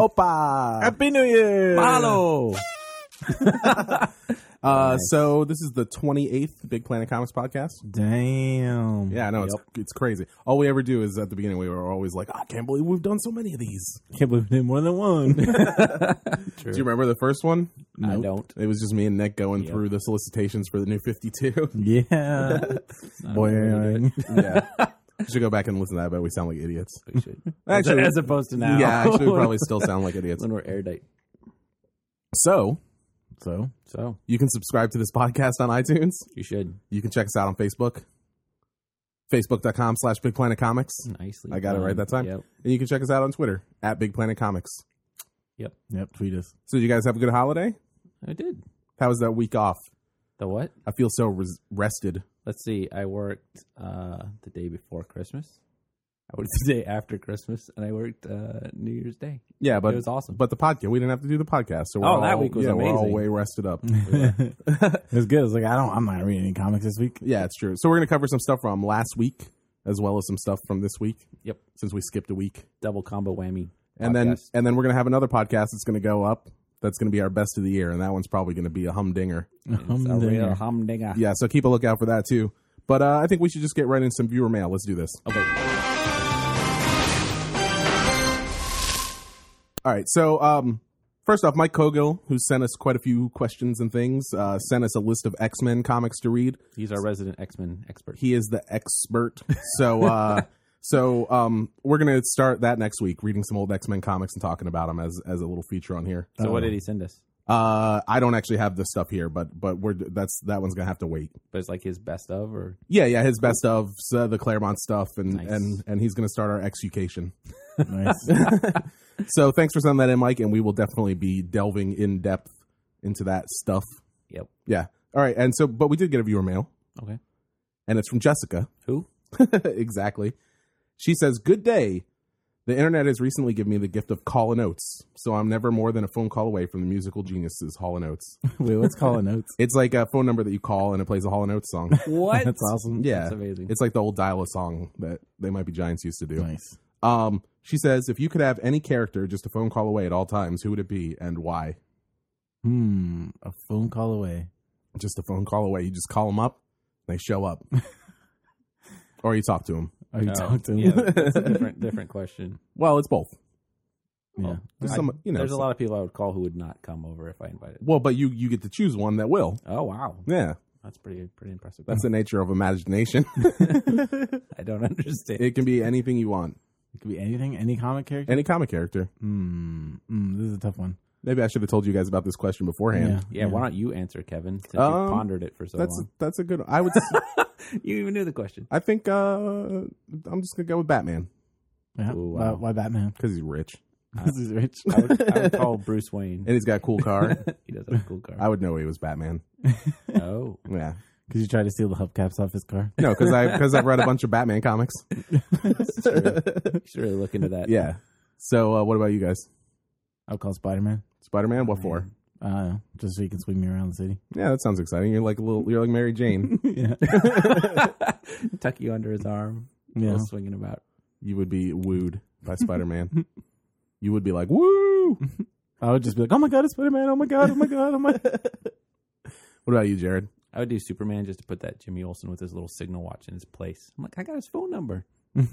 Opa! Happy New Year! Mahalo! So this is the 28th Big Planet Comics podcast. Damn. Yeah, I know, it's crazy. All we ever do is at the beginning, we were always like, I can't believe we've done so many of these. Can't believe we did more than one. Do you remember the first one? I don't. It was just me and Nick going through the solicitations for the new 52. Yeah. Boy. Yeah. You should go back and listen to that, but we sound like idiots. We should. Actually, As opposed to now. yeah, actually, we probably still sound like idiots. When we're erudite. So, So, you can subscribe to this podcast on iTunes. you should. You can check us out on Facebook. Facebook.com/Big Planet Comics. Nicely I got it done. right that time. Yep. And you can check us out on Twitter @Big Planet Comics. Yep. Tweet us. So, you guys have a good holiday? I did. How was that week off? The what? I feel so rested. Let's see. I worked the day before Christmas. I worked the day after Christmas, and I worked New Year's Day. Yeah, but It was awesome. But the podcast, we didn't have to do the podcast. So that week was We're all amazing. way rested up. It was good. I was like, I'm not reading any comics this week. Yeah, it's true. So we're going to cover some stuff from last week as well as some stuff from this week. Yep. Since we skipped a week. Double combo whammy. And then podcast. we're going to have another podcast that's going to go up. That's going to be our best of the year, and that one's probably going to be a humdinger. It's a real humdinger. Yeah, so keep a lookout for that too. But I think we should just get right into some viewer mail. Let's do this. Okay. All right, so first off, Mike Cogill, who sent us quite a few questions and things, sent us a list of X-Men comics to read. He's our resident X-Men expert. He is the expert. So we're going to start that next week, reading some old X-Men comics and talking about them as a little feature on here. So what did he send us? I don't actually have the stuff here, but that one's gonna have to wait. But it's like his best of, or Yeah, his best of the Claremont stuff, and Nice. and he's gonna start our execution. Nice. So thanks for sending that in, Mike, and we will definitely be delving in depth into that stuff. Yep. Yeah. All right, and so but we did get a viewer mail, Okay. and it's from Jessica. Who? Exactly. She says, "Good day. The internet has recently given me the gift of Call & Oates, so I'm never more than a phone call away from the musical geniuses Hall & Oates. Wait, what's calling notes? It's like a phone number that you call and it plays a Hall & Oates song. What? That's awesome. Yeah, That's amazing. It's like the old dial-a song that They Might Be Giants used to do. Nice. She says, if you could have any character just a phone call away at all times, who would it be and why? A phone call away. Just a phone call away. You just call them up, they show up. Or you talk to them. Oh, you talk to him? Yeah, that's a different question. Well, it's both. Yeah. There's There's a lot of people I would call who would not come over if I invited. Well, but you get to choose one that will. Oh wow, Yeah. that's pretty impressive. That's the nature of imagination. I don't understand. It can be anything you want. It could be anything, any comic character. Any comic character. This is a tough one. Maybe I should have told you guys about this question beforehand. Yeah, why don't you answer, Kevin? Since you pondered it for so long. That's a good. I would. You even knew the question. I think I'm just gonna go with Batman Yeah. Ooh, wow. Why Batman? because he's rich Because he's rich. I would call Bruce Wayne. and he's got a cool car. He does have a cool car. I would know he was Batman. Oh, Yeah. Because you tried to steal the hubcaps off his car. No, because I've read a bunch of Batman comics. that's true. You should really look into that. Yeah. So what about you guys? I'll call Spider-Man. Spider-Man? What for? I don't know. Just so he can swing me around the city. Yeah, that sounds exciting. You're like Mary Jane. Yeah. Tuck you under his arm. Yeah. Go swinging about. You would be wooed by Spider-Man. You would be like, woo! I would just be like, oh my God, it's Spider-Man. Oh my God, oh my God, oh my God. What about you, Jared? I would do Superman just to put that Jimmy Olsen with his little signal watch in his place. I'm like, I got his phone number.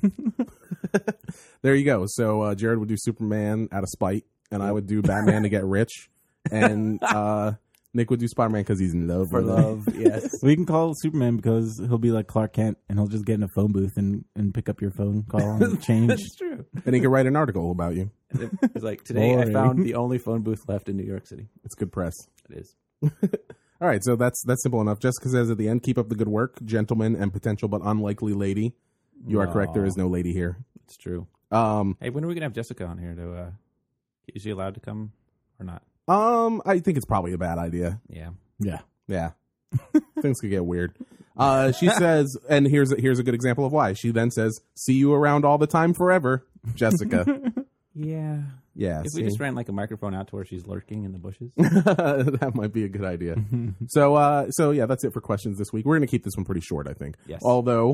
There you go. So Jared would do Superman out of spite, and I would do Batman to get rich, and Nick would do Spider-Man because he's in love For with love, yes. We can call Superman because he'll be like Clark Kent and he'll just get in a phone booth and pick up your phone call and change. That's true. and he could write an article about you. It's like, today Boring. I found the only phone booth left in New York City. It's good press. It is. All right, so that's simple enough. Jessica says at the end, keep up the good work, gentlemen and potential but unlikely lady. You are correct. There is no lady here. It's true. Um, Hey, when are we going to have Jessica on here? Is she allowed to come or not? I think it's probably a bad idea. Yeah. Yeah. Yeah. Things could get weird. She says, and here's a good example of why. She then says, see you around all the time forever, Jessica. Yeah. Yeah. If we just ran like a microphone out to where she's lurking in the bushes. That might be a good idea. So yeah, that's it for questions this week. We're going to keep this one pretty short, I think. Yes. Although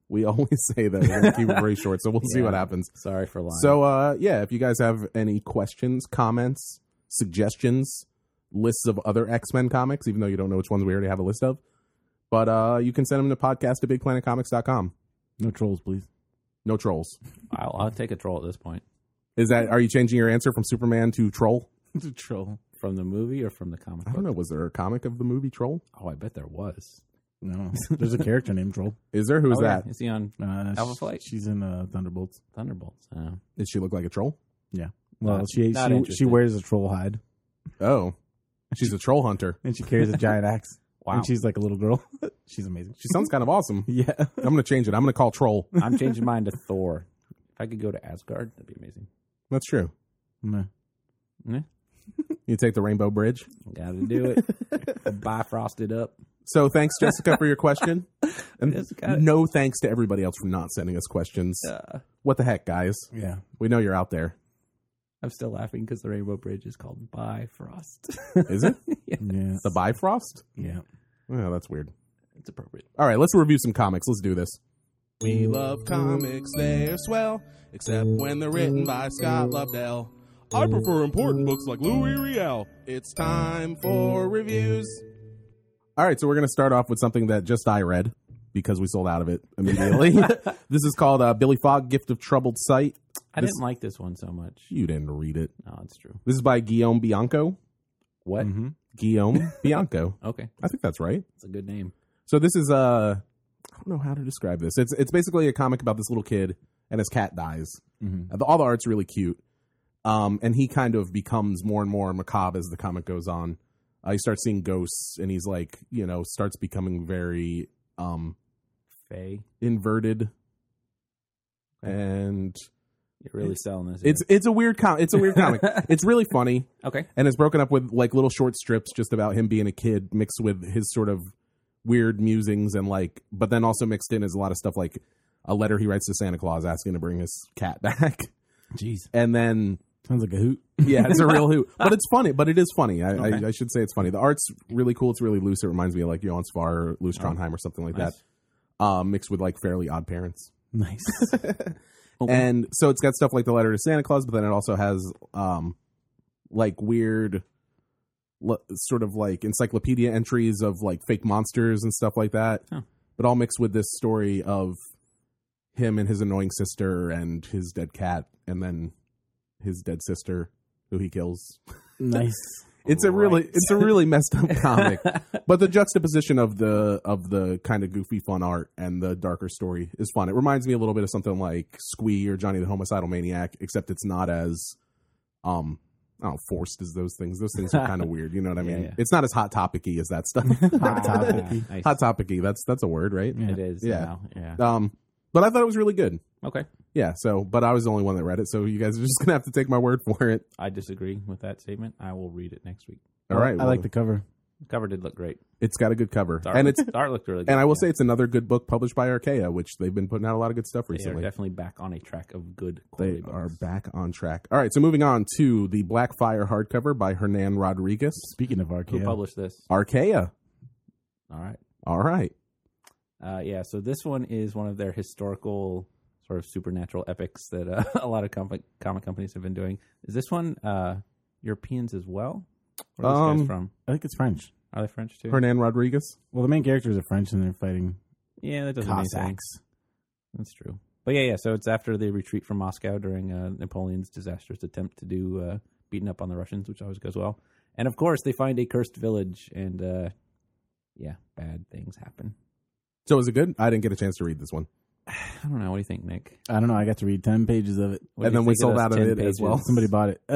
We always say that we're going to keep it very short, so we'll see what happens. Sorry for lying. So, yeah, if you guys have any questions, comments, suggestions, lists of other X-Men comics, even though you don't know which ones we already have a list of, but you can send them to podcast@bigplanetcomics.com. No trolls, please. No trolls. I'll take a troll at this point. Are you changing your answer from Superman to Troll? It's a troll. From the movie or from the comic I don't know. Was there a comic of the movie Troll? Oh, I bet there was. No, there's a character named Troll. Is there? Who's that? Yeah. Is he on Alpha Flight? She's in Thunderbolts. Thunderbolts? Oh. Does she look like a troll? Yeah. Well, Not she interested. wears a troll hide Oh, she's a troll hunter. and she carries a giant axe. Wow. And she's like a little girl. She's amazing. She sounds kind of awesome. Yeah. I'm going to change it. I'm going to call Troll. I'm changing mine to Thor. If I could go to Asgard, that'd be amazing. That's true. Meh. Yeah. You take the Rainbow Bridge. Got to do it. Bifrost it up. So thanks, Jessica, for your question. And Jessica. no thanks to everybody else for not sending us questions. What the heck, guys? Yeah. We know you're out there. I'm still laughing because the Rainbow Bridge is called Bifrost. Is it? Yeah. Yeah. The Bifrost? Yeah. Oh, that's weird. It's appropriate. All right, let's review some comics. Let's do this. We love comics, they're swell, except when they're written by Scott Lobdell. I prefer important books like Louis Riel. It's time for reviews. All right, so we're going to start off with something that just I read because we sold out of it immediately. This is called Billy Fogg, Gift of Troubled Sight. I didn't like this one so much. You didn't read it. No, it's true. This is by Guillaume Bianco. What? Mm-hmm. Guillaume Bianco. Okay. I think that's right. It's a good name. So this is I don't know how to describe this. It's basically a comic about this little kid and his cat dies. Mm-hmm. All the art's really cute. And he kind of becomes more and more macabre as the comic goes on. He starts seeing ghosts and he's like, starts becoming very Faye. inverted. And You're really selling this. it's a weird comic. It's a weird comic. It's really funny. Okay. And it's broken up with like little short strips just about him being a kid mixed with his sort of weird musings and but then also mixed in is a lot of stuff like a letter he writes to Santa Claus asking to bring his cat back. Jeez. And then, Sounds like a hoot. yeah, it's a real hoot, but it's funny, but it is funny. Okay. I should say it's funny. The art's really cool. It's really loose. It reminds me of like Johann Spar or Louis Trondheim or something like Nice. that. Mixed with like Fairly Odd Parents. Nice. And so it's got stuff like the letter to Santa Claus, but then it also has like weird sort of like encyclopedia entries of like fake monsters and stuff like that. Huh. But all mixed with this story of him and his annoying sister and his dead cat and then his dead sister who he kills. Nice. It's a really messed up comic. But the juxtaposition of the kind of goofy fun art and the darker story is fun. It reminds me a little bit of something like Squee or Johnny the Homicidal Maniac, except it's not as I don't know, forced as those things. Those things are kind of weird, you know what I mean? Yeah. It's not as hot topic-y as that stuff. Hot topic-y. Nice. Hot topic-y. That's a word, right? Yeah. It is. Yeah. Now. Yeah. But I thought it was really good. Okay. Yeah, but I was the only one that read it, so you guys are just going to have to take my word for it. I disagree with that statement. I will read it next week. All right. I like the cover. The cover did look great. It's got a good cover. The art, And it's the art looked really good. and I will yeah. say it's another good book published by Archaea, which they've been putting out a lot of good stuff They are recently. definitely back on a track of good They quality are books. back on track. All right, so moving on to the Blackfire hardcover by Hernan Rodriguez. Speaking of Who Archaea, published this? Archaea. All right. All right. Yeah, so this one is one of their historical sort of supernatural epics that a lot of comic companies have been doing. Is this one Europeans as well? Where are these guys from? I think it's French. Are they French too? Hernan Rodriguez. Well, the main characters are French and they're fighting Yeah, that doesn't make sense. Cossacks. That's true. But yeah. So it's after the retreat from Moscow during Napoleon's disastrous attempt to do beating up on the Russians, which always goes well. And of course, they find a cursed village, and bad things happen. So is it good? I didn't get a chance to read this one. I don't know. What do you think, Nick? I don't know. I got to read 10 pages of it. What And do you then we think sold those out of 10 it as well. pages? Somebody bought it.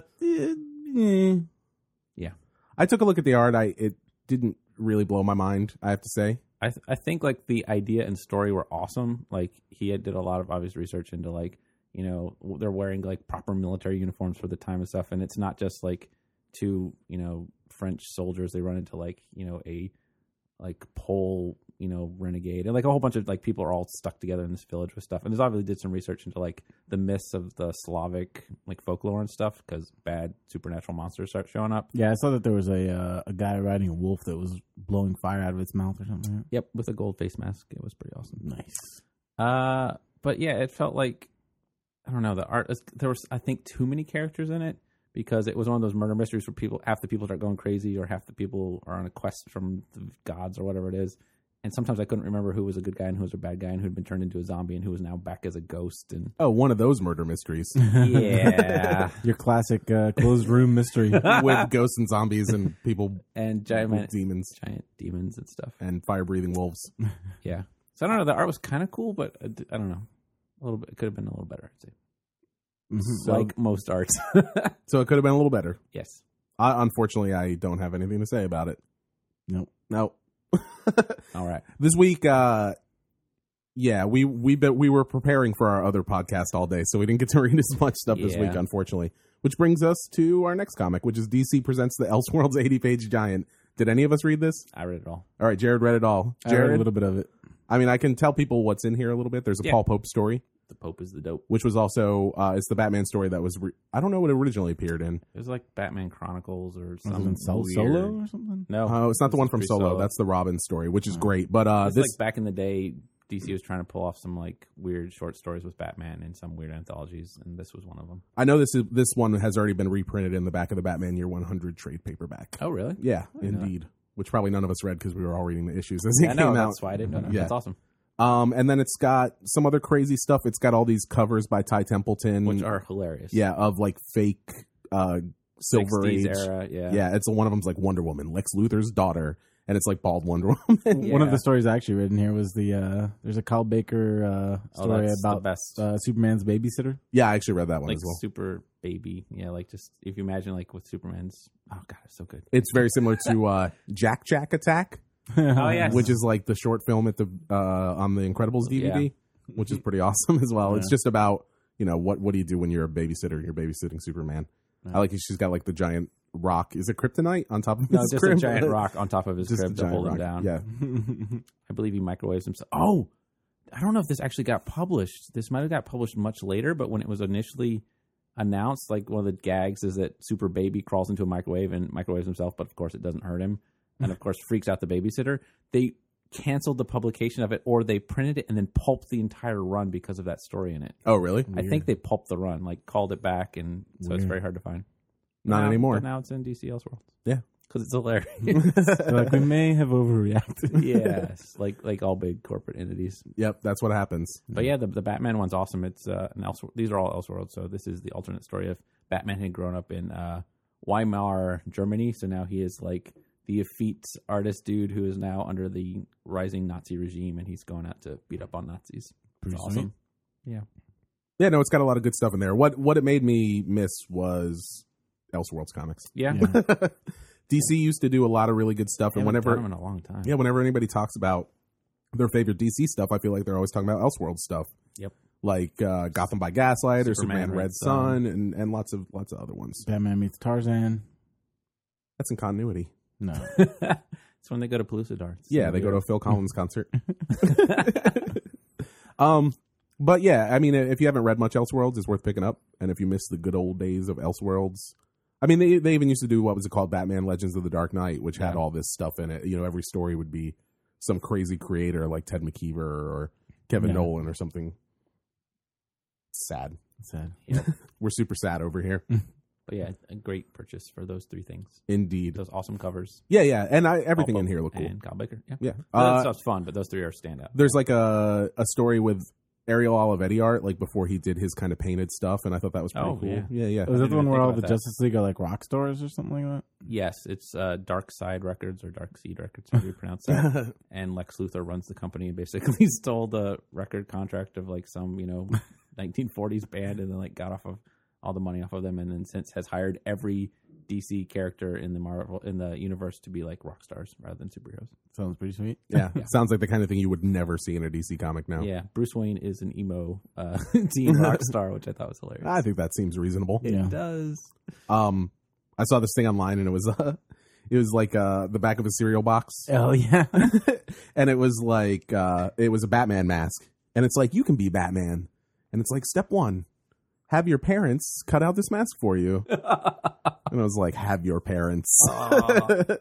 Yeah. I took a look at the art. It didn't really blow my mind, I have to say. I think like the idea and story were awesome. Like he did a lot of obvious research into like, they're wearing like proper military uniforms for the time and stuff. And it's not just like two, French soldiers. They run into like, a like Pole, renegade, and like a whole bunch of like people are all stuck together in this village with stuff. And there's obviously did some research into like the myths of the Slavic like folklore and stuff because bad supernatural monsters start showing up. Yeah, I saw that there was a guy riding a wolf that was blowing fire out of its mouth or something like Yep, with a gold face mask. It was pretty awesome. that. Nice. But yeah, it felt like, I don't know, the art, there was, I think, too many characters in it, because it was one of those murder mysteries where half the people start going crazy, or half the people are on a quest from the gods or whatever it is. And sometimes I couldn't remember who was a good guy and who was a bad guy, and who had been turned into a zombie and who was now back as a ghost. And Oh, one of those murder mysteries yeah, Your classic closed room mystery. with ghosts and zombies and people and with demons giant demons and stuff. and fire-breathing wolves. Yeah. So I don't know. The art was kind of cool, but I don't know. A little bit. It could have been a little better, I'd say. So, Like most arts. So it could have been a little better. Yes. Unfortunately, I don't have anything to say about it. Nope. No. All right. This week, we were preparing for our other podcast all day, so we didn't get to read as much stuff this week, Yeah. unfortunately. Which brings us to our next comic, which is DC Presents the Elseworlds 80-page giant. Did any of us read this? I read it all. All right, Jared read it all. I read Jared, a little bit of it. I mean, I can tell people what's in here a little bit. There's a Yeah. Paul Pope story, The Pope is the dope. which was also it's the Batman story that was I don't know what it originally appeared in. It was like Batman Chronicles or Was something. it in Solo or something? No. It's not the one from Free Solo. That's the Robin story, which is great. But It's this like back in the day, DC was trying to pull off some like weird short stories with Batman in some weird anthologies, and this was one of them. I know this one has already been reprinted in the back of the Batman Year 100 trade paperback. Oh, really? Yeah, know indeed. Which probably none of us read because we were all reading the issues as it I know. came out. That's why I didn't know that. Yeah. That's awesome. And then it's got some other crazy stuff. It's got all these covers by Ty Templeton, Which are hilarious. yeah, of like fake Silver 60s Age era. Yeah. Yeah, it's one of them's like Wonder Woman, Lex Luthor's daughter, and it's like bald Wonder Woman. One of Yeah. the stories I actually read in here was there's a Kyle Baker story that's the about best. Superman's babysitter. Yeah, I actually read that one Like as well. super baby. Yeah, like just if you imagine like with Superman's. Oh god, it's so good. It's very similar to Jack Jack Attack, Oh yeah, which is like the short film at the on the Incredibles DVD, which is pretty awesome as well. Yeah. It's just about what do you do when you're a babysitter and you're babysitting Superman. I like it. She's got like the giant rock. Is it kryptonite on top of no, his just crib? a giant rock on top of his Just crib a to giant hold him rock. down. Yeah. I believe he microwaves himself. Oh, I don't know if this actually got published. This might have got published much later, but when it was initially announced, like one of the gags is that Super Baby crawls into a microwave and microwaves himself, but of course it doesn't hurt him, and of course freaks out the babysitter. They canceled the publication of it, or they printed it and then pulped the entire run because of that story in it. Oh, really? I think they pulped the run, like called it back, and so it's very hard to find. Not Now- anymore. But now it's in DC Elseworlds. Yeah. Because it's hilarious. They're like, we may have overreacted. Yes, like all big corporate entities. Yep, that's what happens. But yeah, the Batman one's awesome. It's these are all Elseworlds. So this is the alternate story of Batman had grown up in Weimar, Germany. So now he is like the effete artist dude who is now under the rising Nazi regime, and he's going out to beat up on Nazis. Pretty It's awesome. Yeah. Yeah, no, it's got a lot of good stuff in there. What it made me miss was Elseworlds comics. Yeah. DC used to do a lot of really good stuff, and Haven't whenever done them in a long time. whenever anybody talks about their favorite DC stuff, I feel like they're always talking about Elseworlds stuff. Yep. Like Gotham by Gaslight or Superman, Superman Red Red Sun and lots of other ones. Batman meets Tarzan. That's in continuity. No. It's when they go to Palooza Darts. Yeah, they go to a Phil Collins concert. But yeah, I mean, if you haven't read much Elseworlds, it's worth picking up. And if you miss the good old days of Elseworlds, I mean, they even used to do what was it called, Batman Legends of the Dark Knight, which had all this stuff in it. Every story would be some crazy creator like Ted McKeever or Kevin Nolan or something. Sad. Sad. We're super sad over here. But yeah, a great purchase for those three things. Indeed. Those awesome covers. Yeah, and everything Paul in here Pope looked cool. And Kyle Baker. Yeah. Yeah. That stuff's fun, but those three are standout. There's like a story with Ariel Olivetti art, like before he did his kind of painted stuff, and I thought that was pretty Oh, cool. yeah. Yeah. Was that the one even where think all about the that. Justice League are like rock stars or something like that? Yes, it's Dark Side Records or Dark Seed Records, however you pronounce that. And Lex Luthor runs the company and basically stole the record contract of like some 1940s band, and then like got off of all the money off of them, and then since has hired every DC character in the universe to be like rock stars rather than superheroes. Sounds pretty sweet. Yeah, sounds like the kind of thing you would never see in a DC comic now. Yeah, Bruce Wayne is an emo teen rock star, which I thought was hilarious. I think that seems reasonable. Yeah. It does. I saw this thing online, and it was like the back of a cereal box, Oh, yeah. and it was like it was a Batman mask, and it's like you can be Batman, and it's like step 1, have your parents cut out this mask for you. And I was like, have your parents.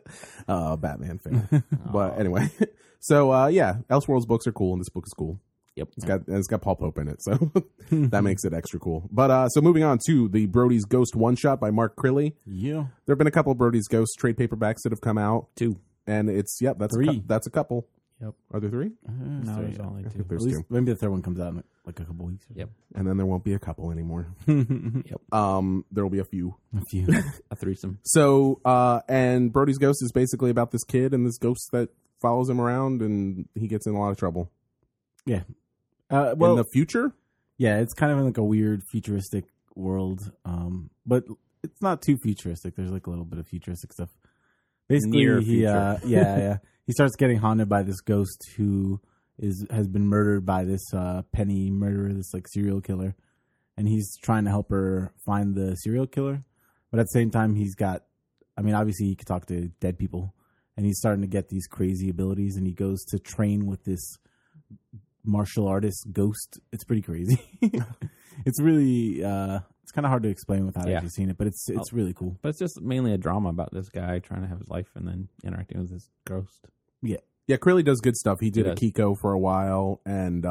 Batman fan. But anyway, so yeah, Elseworlds books are cool, and this book is cool. Yep. It's got Paul Pope in it, so that makes it extra cool. But so moving on to the Brody's Ghost one shot by Mark Crilly. Yeah. There have been a couple of Brody's Ghost trade paperbacks that have come out. 2. And it's that's Three. That's a couple. Yep. Are there 3? No, there's only I 2. think At there's least 2. maybe the third one comes out in like a couple weeks. Yep. And then there won't be a couple anymore. Yep. There will be a few. A few. A threesome. So and Brody's Ghost is basically about this kid and this ghost that follows him around, and he gets in a lot of trouble. Yeah. In Well, the future? yeah, it's kind of in like a weird futuristic world, but it's not too futuristic. There's like a little bit of futuristic stuff. Basically, Near he future. he starts getting haunted by this ghost who has been murdered by this Penny murderer, this like serial killer, and he's trying to help her find the serial killer. But at the same time, obviously he can talk to dead people, and he's starting to get these crazy abilities, and he goes to train with this martial artist ghost. It's pretty crazy. It's really it's kind of hard to explain without actually seeing it, but it's really cool. But it's just mainly a drama about this guy trying to have his life and then interacting with this ghost. Yeah, Crilly does good stuff. He did does. Akiko for a while, and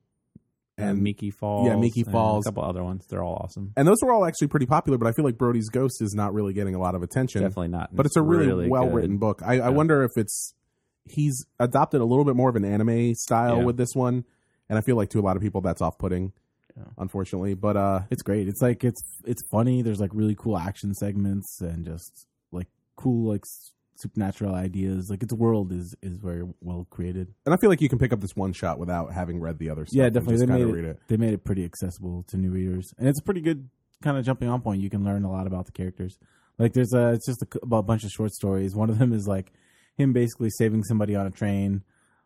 Miki Falls. Yeah, Miki and Falls. a couple other ones. They're all awesome. And those were all actually pretty popular, but I feel like Brody's Ghost is not really getting a lot of attention. Definitely not. But it's a really well-written good. book. I wonder if he's adopted a little bit more of an anime style with this one, and I feel like to a lot of people that's off-putting, unfortunately. But It's great. It's like it's funny. There's like really cool action segments and just like cool like supernatural ideas. Like its world is very well created. and I feel like you can pick up this one shot without having read the other stuff. Yeah, and definitely. just They kinda made read it. They made it pretty accessible to new readers, and it's a pretty good kind of jumping on point. You can learn a lot about the characters. Like there's it's just a bunch of short stories. One of them is like him basically saving somebody on a train.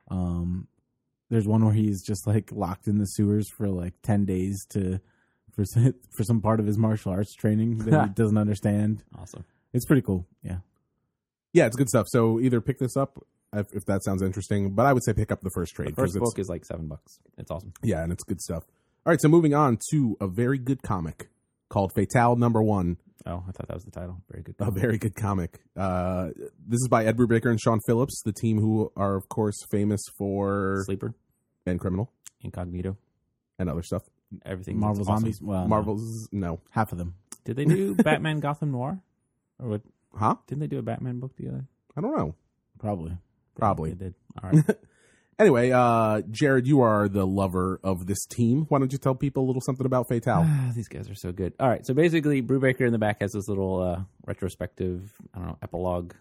There's one where he's just like locked in the sewers for like 10 days for some part of his martial arts training that he doesn't understand. Awesome. It's pretty cool. Yeah. Yeah, it's good stuff. So either pick this up if that sounds interesting, but I would say pick up the first trade. The first 'cause it's- book is like $7. It's awesome. Yeah, and it's good stuff. All right, so moving on to a very good comic called Fatale #1. Oh, I thought that was the title. Very good. A very good comic. This is by Ed Brubaker and Sean Phillips, the team who are, of course, famous for Sleeper, and Criminal Incognito, and other stuff. everything. Marvel that's awesome. Zombies. Well, Marvel's no, half of them. Did they do Batman Gotham Noir? Or what? huh? Didn't they do a Batman book together? I don't know. Probably. Probably. They did. All right. Anyway, Jared, you are the lover of this team. Why don't you tell people a little something about Fatale? These guys are so good. All right. So basically, Brubaker in the back has this little retrospective, epilogue,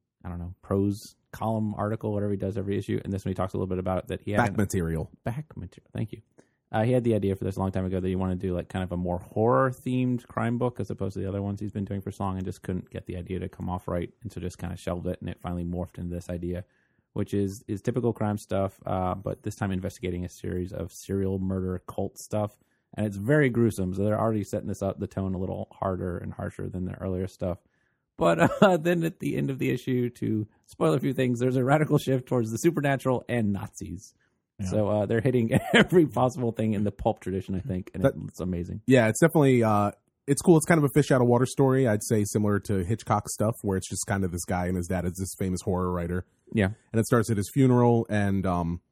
prose column article, whatever he does every issue. And this one he talks a little bit about that he had Back material. back material. Thank you. He had the idea for this a long time ago that he wanted to do like kind of a more horror themed crime book as opposed to the other ones he's been doing for so long, and just couldn't get the idea to come off right, and so just kind of shelved it, and it finally morphed into this idea, which is typical crime stuff, but this time investigating a series of serial murder cult stuff, and it's very gruesome. So they're already setting the tone a little harder and harsher than the earlier stuff. But then at the end of the issue, to spoil a few things, there's a radical shift towards the supernatural and Nazis. Yeah. So they're hitting every possible thing in the pulp tradition, I think, and it's amazing. Yeah, it's definitely it's cool. It's kind of a fish out of water story. I'd say similar to Hitchcock stuff, where it's just kind of this guy and his dad is this famous horror writer. Yeah. And it starts at his funeral, and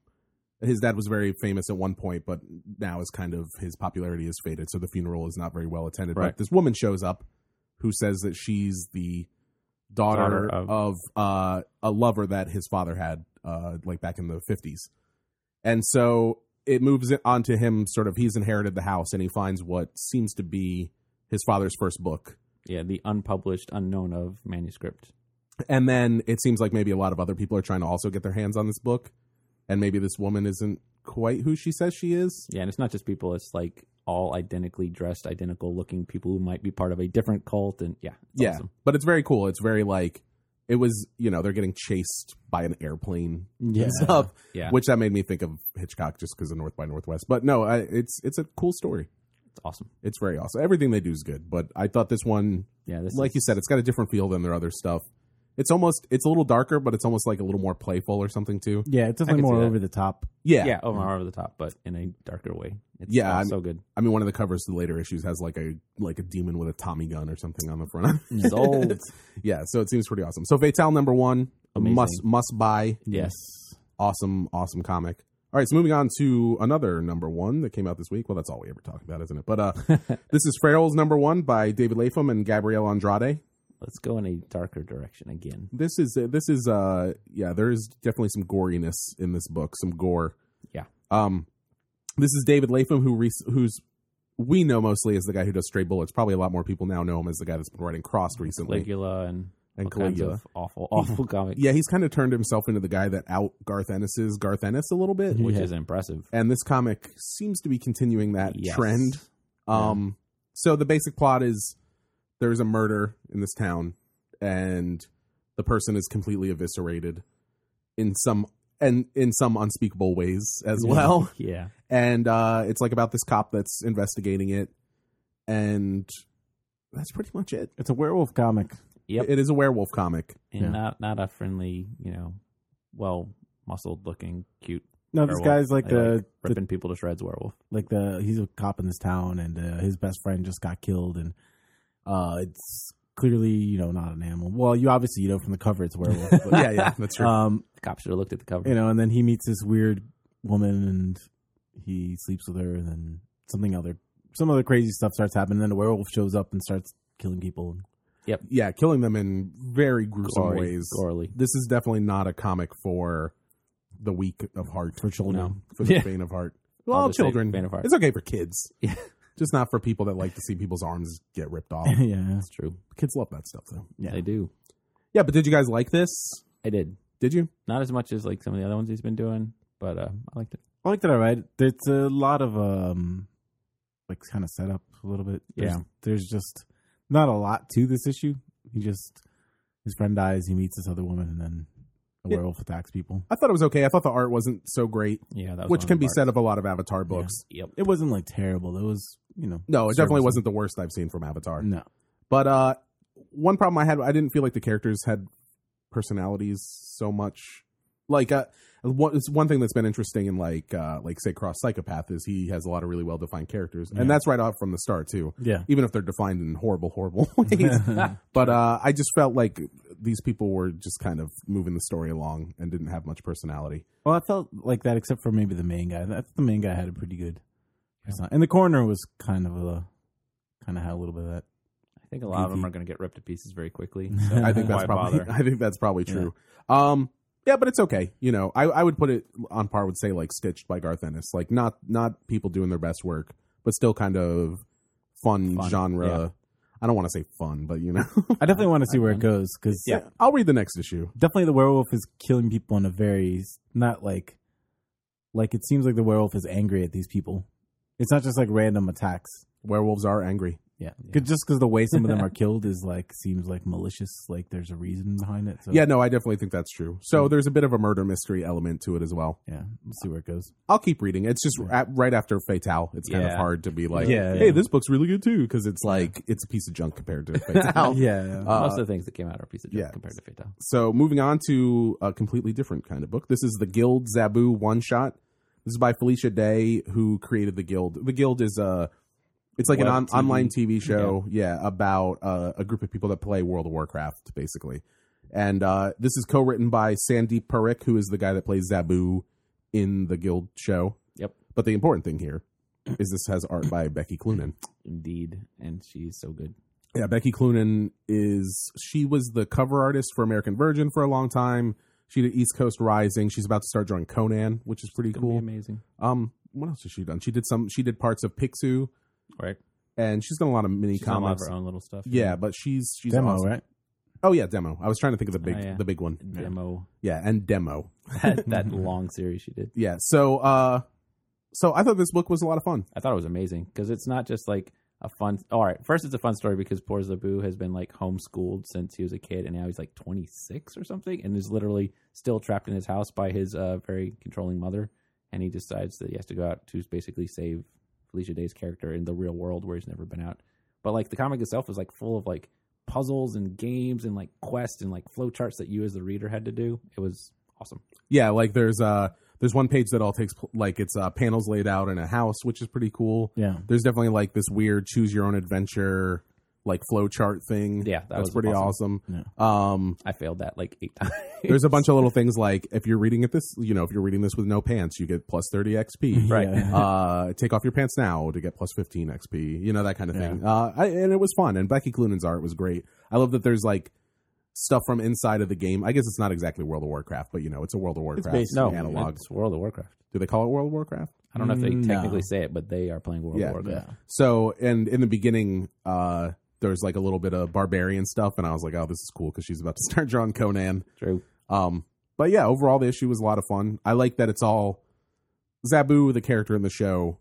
his dad was very famous at one point, but now is kind of his popularity has faded, so the funeral is not very well attended. Right. But this woman shows up who says that she's the daughter of a lover that his father had like back in the 50s. And so it moves it onto him, sort of, he's inherited the house, and he finds what seems to be his father's first book. Yeah, the unpublished, unknown of manuscript. And then it seems like maybe a lot of other people are trying to also get their hands on this book, and maybe this woman isn't quite who she says she is. Yeah, and it's not just people, it's like all identically dressed, identical looking people who might be part of a different cult, and it's awesome. But it's very cool. It's very like, it was, they're getting chased by an airplane and stuff, Yeah. which that made me think of Hitchcock just because of North by Northwest. But no, it's a cool story. It's awesome. It's very awesome. Everything they do is good, but I thought this one, This you said, it's got a different feel than their other stuff. It's a little darker, but it's almost like a little more playful or something too. Yeah, it's I definitely can see more that. over the top. Yeah. over the top, but in a darker way. It's so good. I mean, one of the covers of the later issues has like a demon with a Tommy gun or something on the front. Sold. Yeah, so it seems pretty awesome. So Fatale #1, Amazing. must buy. Yes. Awesome comic. All right, so moving on to another number one that came out this week. Well, that's all we ever talk about, isn't it? But this is Farrell's number one by David Lapham and Gabrielle Andrade. Let's go in a darker direction again. There is definitely some goriness in this book, some gore. Yeah. This is David Lapham, who's we know mostly as the guy who does Stray Bullets. Probably a lot more people now know him as the guy that's been writing Crossed recently. Caligula and all Caligula. kinds of awful comics. Yeah, he's kind of turned himself into the guy that out Garth Ennis's Garth Ennis a little bit. Which is impressive. And this comic seems to be continuing that Yes. trend. So the basic plot is there's a murder in this town, and the person is completely eviscerated in some unspeakable ways as well. Yeah. And it's like about this cop that's investigating it, and that's pretty much it. It's a werewolf comic. Yep. It is a werewolf comic. And not a friendly, well muscled looking, cute. No, this werewolf. guy's like the ripping people to shreds werewolf. he's a cop in this town, and his best friend just got killed, and it's clearly not an animal. Well, you obviously from the cover it's a werewolf. But, Yeah, that's true. The cop should have looked at the cover. and then he meets this weird woman, and he sleeps with her, and then some other crazy stuff starts happening. And then the werewolf shows up and starts killing people. Yeah, killing them in very gruesome ways. Gorily. This is definitely not a comic for the weak of heart. For children. No. For the faint of heart. Well, I'll just say children. faint of heart. It's okay for kids. Yeah. Just not for people that like to see people's arms get ripped off. Yeah. That's true. Kids love that stuff, though. Yeah. They do. Yeah, but did you guys like this? I did. Did you? Not as much as like some of the other ones he's been doing, but I liked it. I liked it all right. There's a lot of kind of setup a little bit. There's just not a lot to this issue. His friend dies, he meets this other woman, and then a werewolf attacks people. I thought it was okay. I thought the art wasn't so great, Yeah, that was which one can of be the said of a lot of Avatar books. Yep. It wasn't like terrible. It was, No, it definitely serviceable. wasn't the worst I've seen from Avatar. No. But one problem I had, I didn't feel like the characters had personalities so much. Like, it's one thing that's been interesting in like say Cross Psychopath is he has a lot of really well defined characters, and that's right off from the start too. Yeah. Even if they're defined in horrible ways. But I just felt like these people were just kind of moving the story along and didn't have much personality. Well, I felt like that, except for maybe the main guy. The main guy had a pretty good personality. And the coroner was kind of had a little bit of that. I think a lot of them Goofy. are going to get ripped to pieces very quickly. So I think that's probably true. Yeah, but it's okay. I would put it on par with, say, like Stitched by Garth Ennis. Like not people doing their best work, but still kind of fun genre. Yeah. I don't want to say fun, but I definitely want to see where it goes, because I'll read the next issue. definitely the werewolf is killing people in a very, not like it seems like the werewolf is angry at these people. It's not just like random attacks. Werewolves are angry. Yeah. Just because the way some of them are killed is seems like malicious, like there's a reason behind it. So Yeah, no, I definitely think that's true. So there's a bit of a murder mystery element to it as well. yeah, we'll see where it goes. I'll keep reading. It's just right after Fatale. It's kind of Yeah. hard to be like, Yeah, hey, yeah. this book's really good too, because it's like it's a piece of junk compared to Fatale. Yeah. most of the things that came out are a piece of junk yeah. compared to Fatale. So moving on to a completely different kind of book. This is the Guild Zabu one shot. This is by Felicia Day, who created the Guild. The Guild is it's like Web an TV. online TV show, about a group of people that play World of Warcraft, basically. And this is co-written by Sandeep Parikh, who is the guy that plays Zabu in the Guild show. Yep. But the important thing here is this has art by Becky Cloonan. Indeed. And she's so good. Yeah, Becky Cloonan she was the cover artist for American Virgin for a long time. She did East Coast Rising. She's about to start drawing Conan, which is pretty It's gonna cool. be amazing. What else has she done? She did parts of Picsou, Right. and she's done a lot of mini She's done a lot of comics. her own little stuff. Yeah, but she's Demo, awesome. right? Oh yeah, Demo. I was trying to think of yeah. the big one. Demo. Yeah, and Demo. that long series she did. Yeah. So I thought this book was a lot of fun. I thought it was amazing because it's not just like a fun. All right, first it's a fun story because poor Zabu has been like homeschooled since he was a kid, and now he's like 26 or something, and is literally still trapped in his house by his very controlling mother. And he decides that he has to go out to basically save Felicia Day's character in the real world where he's never been out. But like the comic itself is like full of like puzzles and games and like quests and like flowcharts that you as the reader had to do. It was awesome. Yeah, like there's one page that all takes like it's panels laid out in a house, which is pretty cool. Yeah. There's definitely like this weird choose your own adventure like flow chart thing. Yeah, that that's was pretty awesome. I failed that like 8 times. There's a bunch of little things like if you're reading it this, you know, if you're reading this with no pants, you get plus 30 XP. Right. Yeah. Take off your pants now to get plus 15 XP. You know, that kind of thing. And it was fun. And Becky Cloonan's art was great. I love that there's like stuff from inside of the game. I guess it's not exactly World of Warcraft, but you know, it's a World of Warcraft basically- analog. It's World of Warcraft. Do they call it World of Warcraft? I don't know if they No. technically say it, but they are playing World of Warcraft. Yeah. So, and in the beginning, there's like a little bit of barbarian stuff, and I was like, oh, this is cool because she's about to start drawing Conan. True. But yeah, overall, the issue was a lot of fun. I like that it's all Zabu, the character in the show,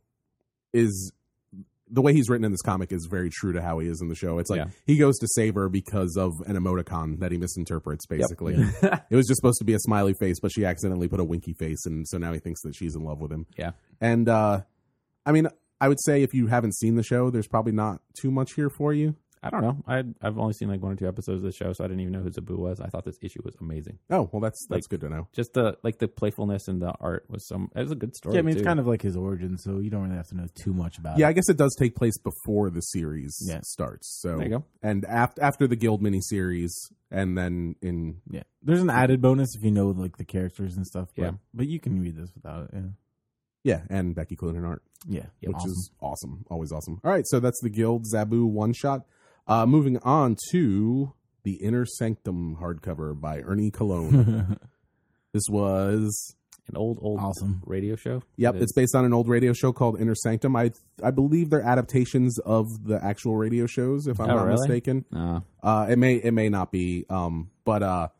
is the way he's written in this comic is very true to how he is in the show. It's like he goes to save her because of an emoticon that he misinterprets, basically. It was just supposed to be a smiley face, but she accidentally put a winky face, and so now he thinks that she's in love with him. Yeah. And, I mean, I would say if you haven't seen the show, there's probably not too much here for you. I don't know. I've only seen like 1 or 2 episodes of the show, so I didn't even know who Zabu was. I thought this issue was amazing. Oh, well, that's good to know. Just the playfulness and the art was it was a good story. Yeah, I mean, too. it's kind of like his origin, so you don't really have to know too much about Yeah, it. I guess it does take place before the series starts. So There you go. And after the Guild miniseries, and then in Yeah. There's an added bonus if you know like the characters and stuff. But, Yeah. but you can read this without it. and Becky Cloonan art, Yeah. which is awesome, always awesome. All right, so that's the Guild Zabu one shot. Moving on to the Inner Sanctum hardcover by Ernie Colon. This was an old awesome radio show. Yep, it's based on an old radio show called Inner Sanctum. I believe they're adaptations of the actual radio shows, if I'm not mistaken. It may not be, but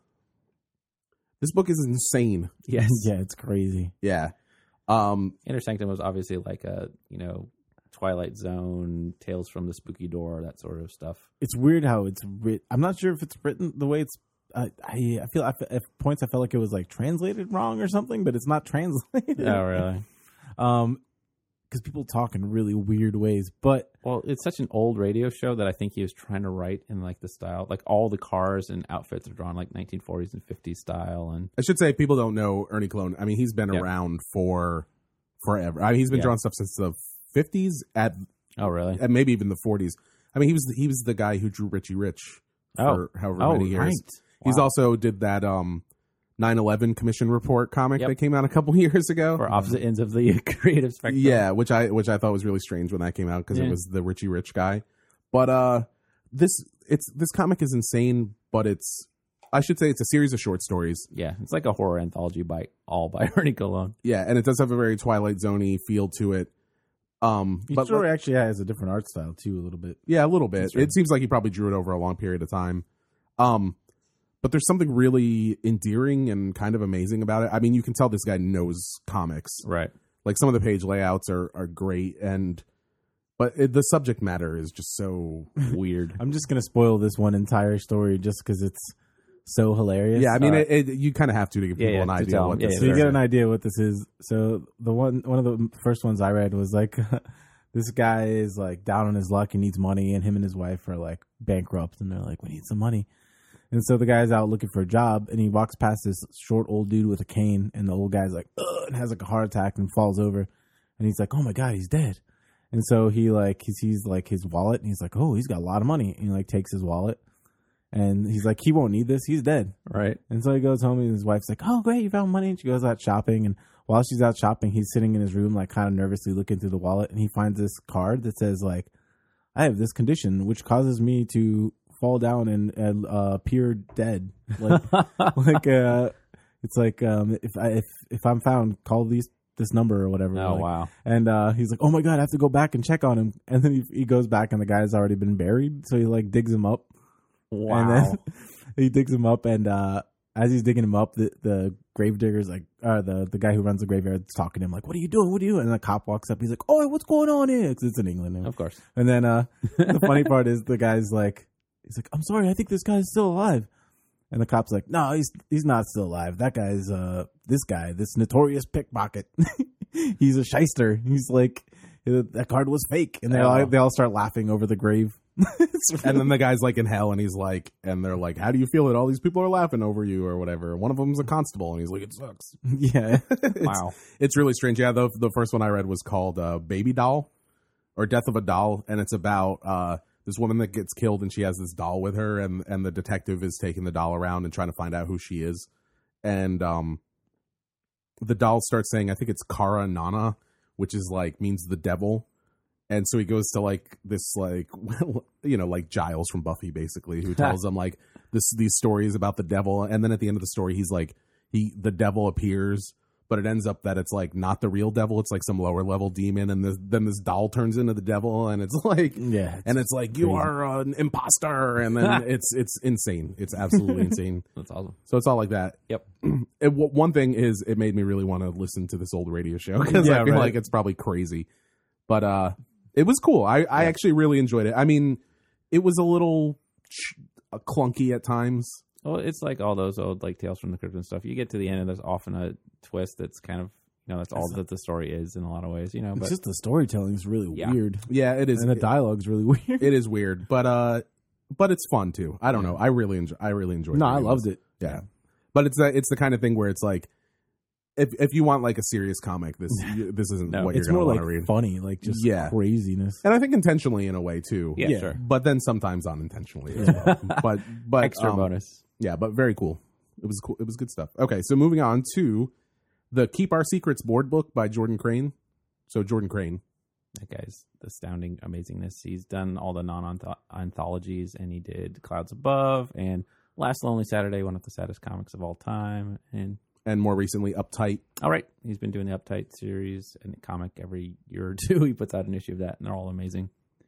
this book is insane. Yes. Yeah, it's crazy. Yeah. Inner Sanctum was obviously like a Twilight Zone, Tales from the Spooky Door, that sort of stuff. It's weird how it's written. I'm not sure if it's written the way it's. I feel at points I felt like it was like translated wrong or something, but it's not translated. Oh, really? Because people talk in really weird ways. But well, it's such an old radio show that I think he was trying to write in like the style, like all the cars and outfits are drawn like 1940s and 50s style. And I should say, people don't know Ernie Colon. I mean, he's been around for forever. I mean, he's been drawing stuff since the 50s oh, really? And maybe even the 40s. I mean, he was the guy who drew Richie Rich for however many years. Right. He's also did that 9/11 Commission Report comic that came out a couple years ago. For opposite ends of the creative spectrum. Yeah, which I thought was really strange when that came out because it was the Richie Rich guy. But this comic is insane, but I should say it's a series of short stories. Yeah, it's like a horror anthology by Ernie Colon. Yeah, and it does have a very Twilight Zone-y feel to it. Each story actually has a different art style too, a little bit. Yeah, a little bit. It seems like he probably drew it over a long period of time. But there's something really endearing and kind of amazing about it. I mean, you can tell this guy knows comics. Right. Like some of the page layouts are great, but the subject matter is just so weird. I'm just gonna spoil this one entire story just because it's so hilarious. Yeah, I mean, you kind of have to give people an idea what this is. So you get an idea what this is. So one of the first ones I read was like, this guy is like down on his luck and needs money, and him and his wife are like bankrupt, and they're like, we need some money. And so the guy's out looking for a job, and he walks past this short old dude with a cane, and the old guy's like, ugh, and has like a heart attack and falls over, and he's like, oh my god, he's dead. And so he sees like his wallet, and he's like, oh, he's got a lot of money, and he like takes his wallet. And he's like, he won't need this. He's dead. Right. And so he goes home and his wife's like, oh, great, you found money. And she goes out shopping. And while she's out shopping, he's sitting in his room, like kind of nervously looking through the wallet. And he finds this card that says like, I have this condition which causes me to fall down and appear dead. Like, it's like, if I'm found, call this number or whatever. Oh, like, wow. And he's like, oh my God, I have to go back and check on him. And then he goes back and the guy's already been buried. So he like digs him up. Wow. And then he digs him up, and as he's digging him up, the gravedigger's like, the guy who runs the graveyard is talking to him like, "What are you doing? What are you doing?" And the cop walks up. He's like, "Oh, what's going on here?" Because it's in England now. Of course. And then the funny part is the guy's like, he's like, "I'm sorry, I think this guy's still alive." And the cop's like, "No, he's not still alive. That guy's this notorious pickpocket. He's a shyster. He's like, that card was fake." And they all start laughing over the grave. And then the guy's like in hell, and he's like, and they're like, how do you feel that all these people are laughing over you or whatever? One of them's a constable, and he's like, it sucks. Yeah. Wow. It's really strange. Yeah, the first one I read was called Baby Doll or Death of a Doll, and it's about this woman that gets killed, and she has this doll with her, and the detective is taking the doll around and trying to find out who she is. And the doll starts saying, I think it's Kara Nana, which is like means the devil. And so he goes to like this, like, you know, like Giles from Buffy, basically, who tells them like these stories about the devil. And then at the end of the story, he's like, the devil appears, but it ends up that it's like not the real devil. It's like some lower level demon. And then this doll turns into the devil, and it's like, and it's like, you are an imposter. And then it's insane. It's absolutely insane. That's awesome. So it's all like that. Yep. One thing is, it made me really want to listen to this old radio show, because I feel like it's probably crazy. But it was cool. I actually really enjoyed it. I mean, it was a little clunky at times. Well, it's like all those old like Tales from the Crypt and stuff. You get to the end, and there's often a twist that's kind of, you know, that's all that the story is in a lot of ways, you know. But it's just the storytelling is really weird. Yeah, it is. And the dialogue's really weird. It is weird, but it's fun too. I don't know. I really enjoyed it. No, I loved it. Yeah. But it's the kind of thing where it's like, if you want like a serious comic, this isn't what you're going to want to read. Funny, like just craziness. And I think intentionally in a way too. Yeah, sure. But then sometimes unintentionally as well. But extra bonus. Yeah, but very cool. It was cool. It was good stuff. Okay, so moving on to the Keep Our Secrets board book by Jordan Crane. So Jordan Crane. That guy's astounding amazingness. He's done all the non-anthologies, and he did Clouds Above and Last Lonely Saturday, one of the saddest comics of all time, and more recently Uptight. All right, he's been doing the Uptight series and comic every year or two. He puts out an issue of that, and they're all amazing.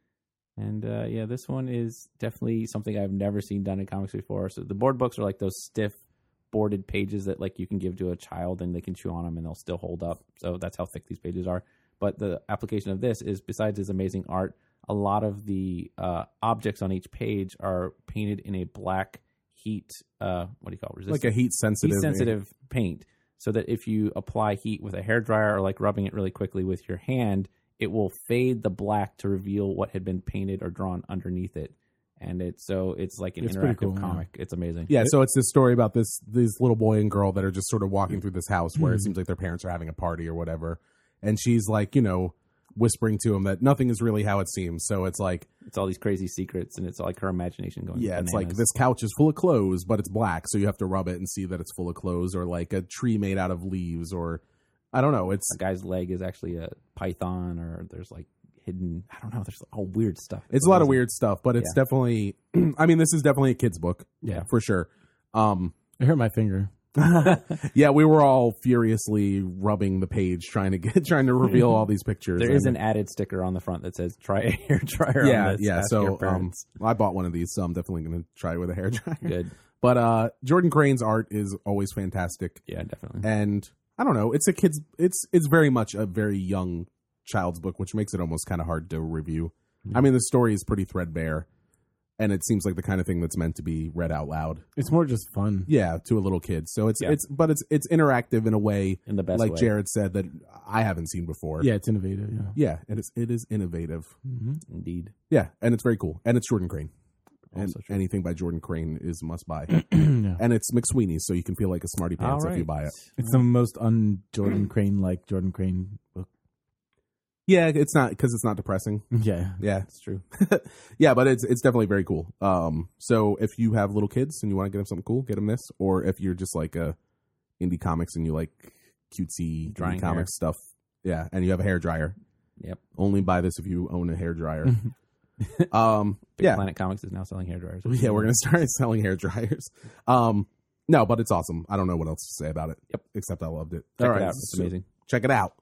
And yeah, this one is definitely something I've never seen done in comics before. So the board books are like those stiff boarded pages that like you can give to a child and they can chew on them and they'll still hold up. So that's how thick these pages are. But the application of this is, besides his amazing art, a lot of the objects on each page are painted in a black heat, what do you call it? Resistant? Like a heat-sensitive paint. So that if you apply heat with a hairdryer or like rubbing it really quickly with your hand, it will fade the black to reveal what had been painted or drawn underneath it. And it's like an interactive comic. Yeah. It's amazing. Yeah, so it's this story about this little boy and girl that are just sort of walking through this house where it seems like their parents are having a party or whatever. And she's like, you know, whispering to him that nothing is really how it seems. So it's like, it's all these crazy secrets, and it's like her imagination going. Yeah, bananas. It's like this couch is full of clothes, but it's black, so you have to rub it and see that it's full of clothes, or like a tree made out of leaves, or I don't know. It's a guy's leg is actually a python, or there's like hidden. I don't know. There's all weird stuff. It's a lot of weird stuff, but it's definitely. I mean, this is definitely a kid's book. Yeah, for sure. I hurt my finger. Yeah, we were all furiously rubbing the page trying to reveal all these pictures. There is an added sticker on the front that says "Try a hair dryer." Yeah, on this. yeah. Ask So your I bought one of these, so I'm definitely going to try it with a hair dryer. Good. But Jordan Crane's art is always fantastic. Yeah, definitely. And I don't know, it's a kid's. It's very much a very young child's book, which makes it almost kind of hard to review. I mean, the story is pretty threadbare. And it seems like the kind of thing that's meant to be read out loud. It's more just fun. Yeah, to a little kid. So it's interactive in a way, in the best like way. Jared said, that I haven't seen before. Yeah, it's innovative. Yeah, it is innovative. Mm-hmm. Indeed. Yeah, and it's very cool. And it's Jordan Crane. And anything by Jordan Crane is must buy. And it's McSweeney's, so you can feel like a smarty pants if you buy it. It's the most un-Jordan Crane like Jordan Crane book. Yeah, it's not, because it's not depressing. Yeah, it's true. Yeah, but it's definitely very cool. So if you have little kids and you want to get them something cool, get them this. Or if you're just like indie comics and you like cutesy drying comic stuff, yeah, and you have a hair dryer, yep, only buy this if you own a hair dryer. Big yeah, Planet Comics is now selling hair dryers. Yeah, we're gonna start selling hair dryers. No, but it's awesome. I don't know what else to say about it. Yep, except I loved it. Check it out. It's amazing. Check it out.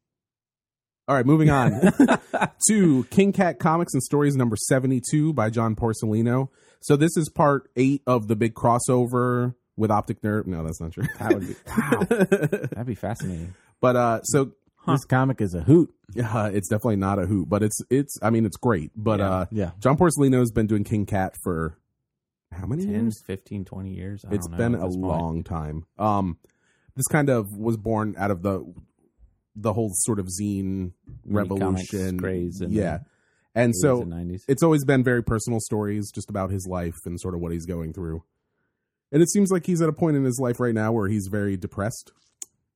All right, moving on to King Cat Comics and Stories number 72 by John Porcellino. So this is part 8 of the big crossover with Optic Nerve. No, that's not true. That would be wow. That'd be fascinating. But this comic is a hoot. Yeah, it's definitely not a hoot, but it's I mean, it's great. But yeah. John Porcellino's been doing King Cat for how many 10, years? 15, 20 years. It's been a long time. This kind of was born out of the whole sort of zine revolution craze, and so 90s. It's always been very personal stories just about his life and sort of what he's going through. And it seems like he's at a point in his life right now where he's very depressed,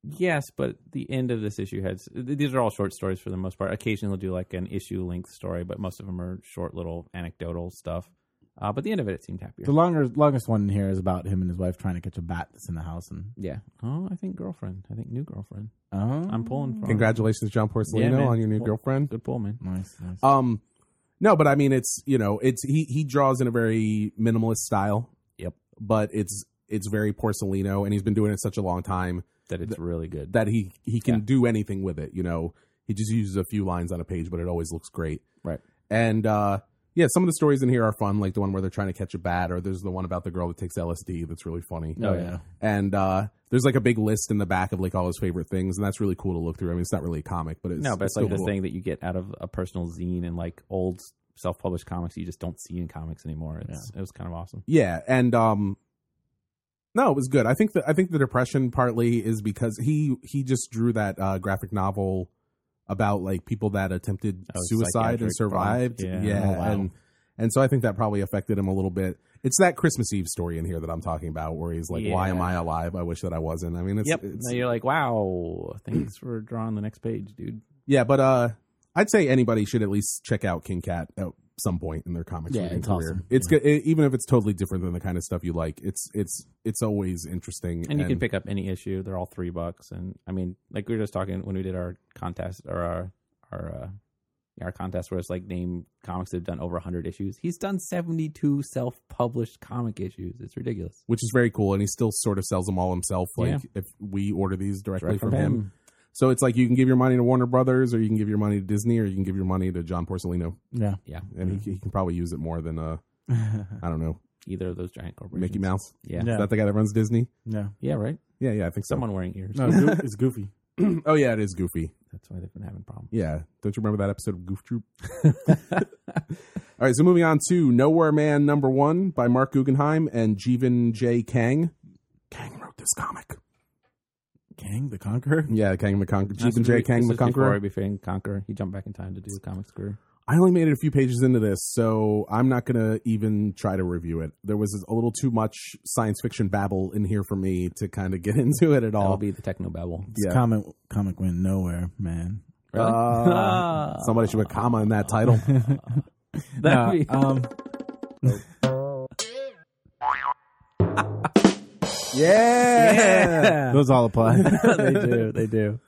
Yes, but the end of this issue has... These are all short stories for the most part. Occasionally they'll do like an issue-length story, but most of them are short little anecdotal stuff. But the end of it seemed happier. The longest one here is about him and his wife trying to catch a bat that's in the house. And Yeah. Oh, I think girlfriend. I think new girlfriend. oh, I'm pulling for Congratulations, John Porcelino, man. on your new Well, girlfriend. Good pull, man. nice. No, but I mean, it's he draws in a very minimalist style. Yep. But it's very Porcelino, and he's been doing it such a long time That it's really good. that he can do anything with it. He just uses a few lines on a page, but it always looks great. Right. And some of the stories in here are fun, like the one where they're trying to catch a bat, or there's the one about the girl that takes LSD that's really funny. Oh, yeah. And there's like a big list in the back of like all his favorite things, and that's really cool to look through. I mean, it's not really a comic, but it's No, but it's like still the cool. thing that you get out of a personal zine and like old self-published comics you just don't see in comics anymore. It was kind of awesome. Yeah, and no, it was good. I think the depression partly is because he just drew that graphic novel about like people that attempted suicide and psychiatric survived. problems. Yeah. Oh, wow. And so I think that probably affected him a little bit. It's that Christmas Eve story in here that I'm talking about, where he's like, "Why am I alive? I wish that I wasn't." I mean, Now you're like, wow, thanks for drawing the next page, dude. yeah, but I'd say anybody should at least check out King Cat at some point in their comics Yeah, reading it's career. awesome. It's good, even if it's totally different than the kind of stuff you like. It's always interesting, And you can pick up any issue. They're all $3. And I mean, like we were just talking when we did our contest or our contest where it's like name comics that have done over 100 issues. He's done 72 self-published comic issues. It's ridiculous. which is very cool, and he still sort of sells them all himself. Like Yeah. if we order these directly Right from him. So it's like you can give your money to Warner Brothers, or you can give your money to Disney, or you can give your money to John Porcelino, Yeah. Yeah. and he can probably use it more than I don't know, Either of those giant corporations. Mickey Mouse. Yeah. Yeah. Is that the guy that runs Disney? Yeah. Yeah, right? Yeah, I think so. Someone wearing ears. No, it's Goofy. Oh yeah, it is Goofy. That's why they've been having problems. Yeah, don't you remember that episode of Goof Troop? All right, so moving on to Nowhere Man #1 by Mark Guggenheim and Jeevan J. Kang. Kang wrote this comic. Kang the Conqueror. Yeah, Kang the Conqueror. Jeevan J. Kang the Before he Conqueror. became Conqueror, he jumped back in time to do the comics career. I only made it a few pages into this, so I'm not going to even try to review it. There was a little too much science fiction babble in here for me to kind of get into it at That'll all. be the technobabble. This Yeah. comic went nowhere, man. Really? Somebody should put a comma in that title. That'd be- Yeah. Those all apply. They do.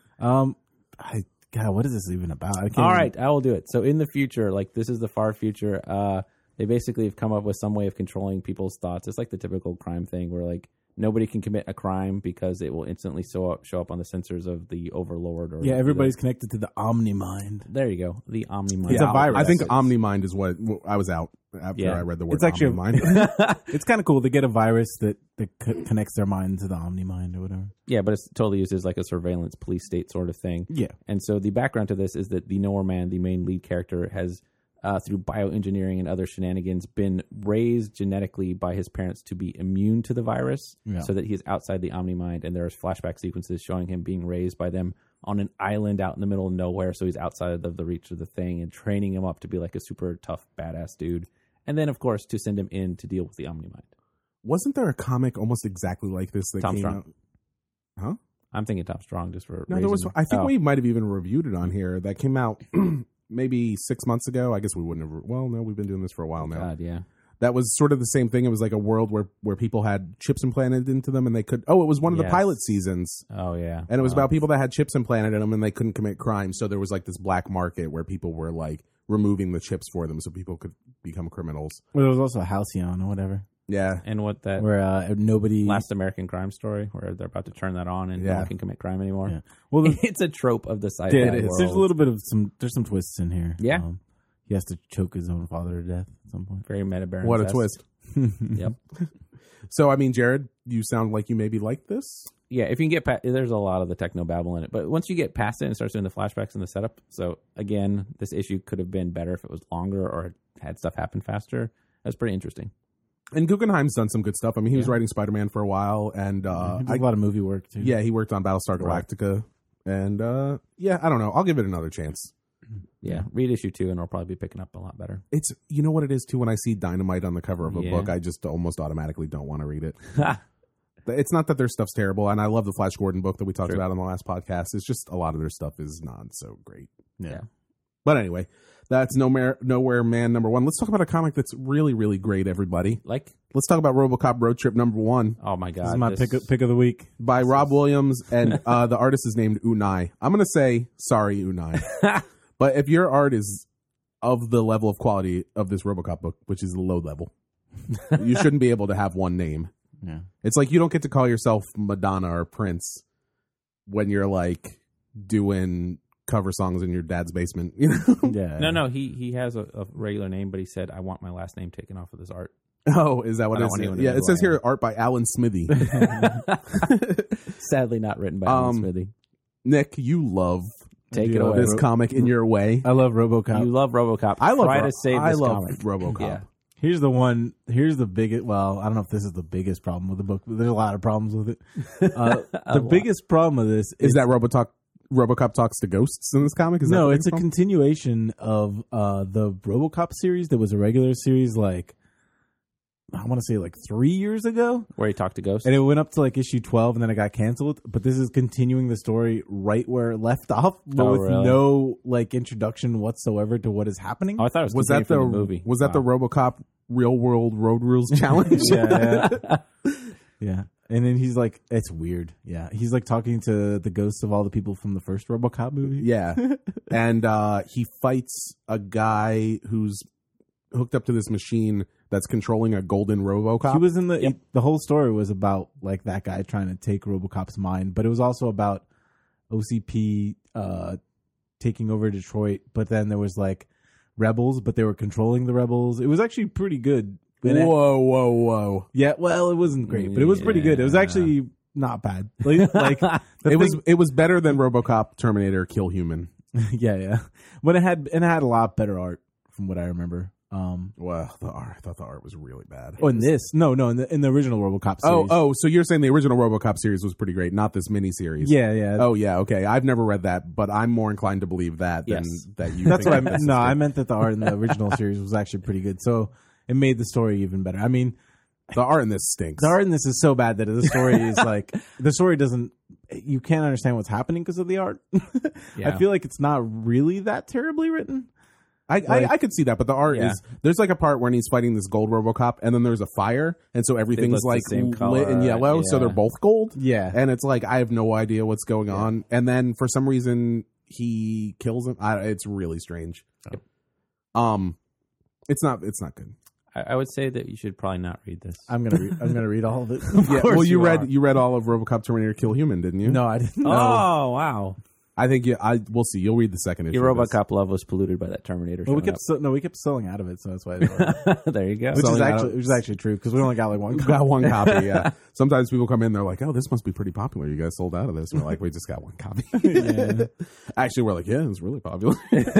God, what is this even about? I can't All even- right, I will do it. So in the future, like this is the far future, they basically have come up with some way of controlling people's thoughts. It's like the typical crime thing where like nobody can commit a crime because it will instantly show up on the sensors of the overlord. Or Yeah, everybody's connected to the Omni-Mind. there you go, the Omni-Mind. It's a virus. I think Omnimind is what I was out after Yeah. I read the word It's actually Omnimind. It's kind of cool. They get a virus that connects their mind to the Omni-Mind or whatever. Yeah, but it's totally used as like a surveillance police state sort of thing. Yeah. And so the background to this is that the Nowhere Man, the main lead character, has through bioengineering and other shenanigans been raised genetically by his parents to be immune to the virus, Yeah. so that he's outside the Omni-Mind. And there's flashback sequences showing him being raised by them on an island out in the middle of nowhere, so he's outside of the reach of the thing, and training him up to be like a super tough badass dude. And then, of course, to send him in to deal with the Omni-Mind. Wasn't there a comic almost exactly like this that Tom came Strong. out? Huh? I'm thinking Top Strong just for No, there was. raising- I think Oh. we might have even reviewed it on here. That came out maybe 6 months ago. I guess we wouldn't have. Well, no, we've been doing this for a while now. God, yeah. That was sort of the same thing. It was like a world where people had chips implanted into them, and they could. Oh, it was one of the Yes. pilot seasons, Oh, yeah. and it was Wow. about people that had chips implanted in them, and they couldn't commit crimes. So there was like this black market where people were like removing the chips for them, so people could become criminals. Well, there was also a Halcyon or whatever, Yeah, And what that where nobody. Last American Crime Story, where they're about to turn that on and no Yeah. one can commit crime anymore. Yeah. Well, It's a trope of the sci-fi yeah, it is. world. There's a little bit of there's some twists in here. Yeah. He has to choke his own father to death at some point. Very meta Baron. what a twist. Yep. So I mean, Jared, you sound like you maybe like this. Yeah, if you can get past, there's a lot of the techno babble in it, but once you get past it and starts doing the flashbacks and the setup, so again, this issue could have been better if it was longer or had stuff happen faster. That's pretty interesting. And Guggenheim's done some good stuff. I mean, he was Yeah. writing Spider-Man for a while, and He did a lot of movie work too. yeah, he worked on Battlestar Galactica, and yeah, I don't know. I'll give it another chance. Yeah, read issue 2 and it'll probably be picking up a lot better. It's you know what it is too. When I see Dynamite on the cover of a Yeah. book, I just almost automatically don't want to read it. It's not that their stuff's terrible, and I love the Flash Gordon book that we talked about on the last podcast. It's just a lot of their stuff is not so great. Yeah. But anyway, that's Nowhere Man #1. Let's talk about a comic that's really, really great, everybody. Let's talk about RoboCop Road Trip #1. Oh my God. This is my pick of the week. By Rob Williams, and the artist is named Unai. I'm going to say, sorry, Unai. But if your art is of the level of quality of this RoboCop book, which is low level, you shouldn't be able to have one name. Yeah. It's like you don't get to call yourself Madonna or Prince when you're like doing cover songs in your dad's basement. You know? Yeah. No. He has a regular name, but he said, "I want my last name taken off of this art." Oh, is that what it is? Yeah, it says here art by Alan Smithy. Sadly, not written by Alan Smithy. Nick, you love Take it away. this comic in your way. I love RoboCop. You love RoboCop. I love Try to save this comic. RoboCop. Yeah. Here's the biggest, well, I don't know if this is the biggest problem with the book, but there's a lot of problems with it. The biggest problem with this is that RoboCop talks to ghosts in this comic? No, it's a continuation of the RoboCop series that was a regular series like, I want to say like 3 years ago. Where he talked to ghosts? And it went up to like issue 12 and then it got canceled. But this is continuing the story right where it left off, but with no like introduction whatsoever to what is happening. Oh, I thought it was that the movie. Was that the RoboCop Real World Road Rules Challenge? Yeah. Yeah. And then he's like, it's weird. Yeah. He's like talking to the ghosts of all the people from the first RoboCop movie. Yeah. And he fights a guy who's hooked up to this machine that's controlling a golden RoboCop. He was in the whole story was about like that guy trying to take RoboCop's mind, but it was also about OCP taking over Detroit. But then there was like rebels, but they were controlling the rebels. It was actually pretty good. Whoa. Yeah, well, it wasn't great, but it was pretty good. It was actually not bad. Like it was better than RoboCop Terminator Kill Human. Yeah. But it had a lot better art from what I remember. Well, I thought the art was really bad. Oh, in this? No, in the original RoboCop series. Oh, so you're saying the original RoboCop series was pretty great, not this miniseries? Yeah. Oh, yeah, okay. I've never read that, but I'm more inclined to believe that than that you. That's what I meant. No, I meant that the art in the original series was actually pretty good, so it made the story even better. I mean, the art in this stinks. The art in this is so bad that the story is like the story doesn't. You can't understand what's happening because of the art. I feel like it's not really that terribly written. I could see that, but the art is there's like a part when he's fighting this gold RoboCop, and then there's a fire, and so everything's like lit in yellow, so they're both gold. Yeah, and it's like I have no idea what's going on, and then for some reason he kills him. It's really strange. Yep. It's not good. I would say that you should probably not read this. I'm gonna read all of it. Well, you read all of RoboCop Terminator Kill Human, didn't you? No, I didn't. Oh, wow. I think we'll see. You'll read the second issue. Your RoboCop love was polluted by that Terminator. Well, we kept selling out of it, so that's why. There you go. Which is actually true because we only got like one. We got one copy. Yeah. Sometimes people come in, they're like, "Oh, this must be pretty popular. You guys sold out of this." And we're like, "We just got one copy." Actually, we're like, "Yeah, it's really popular."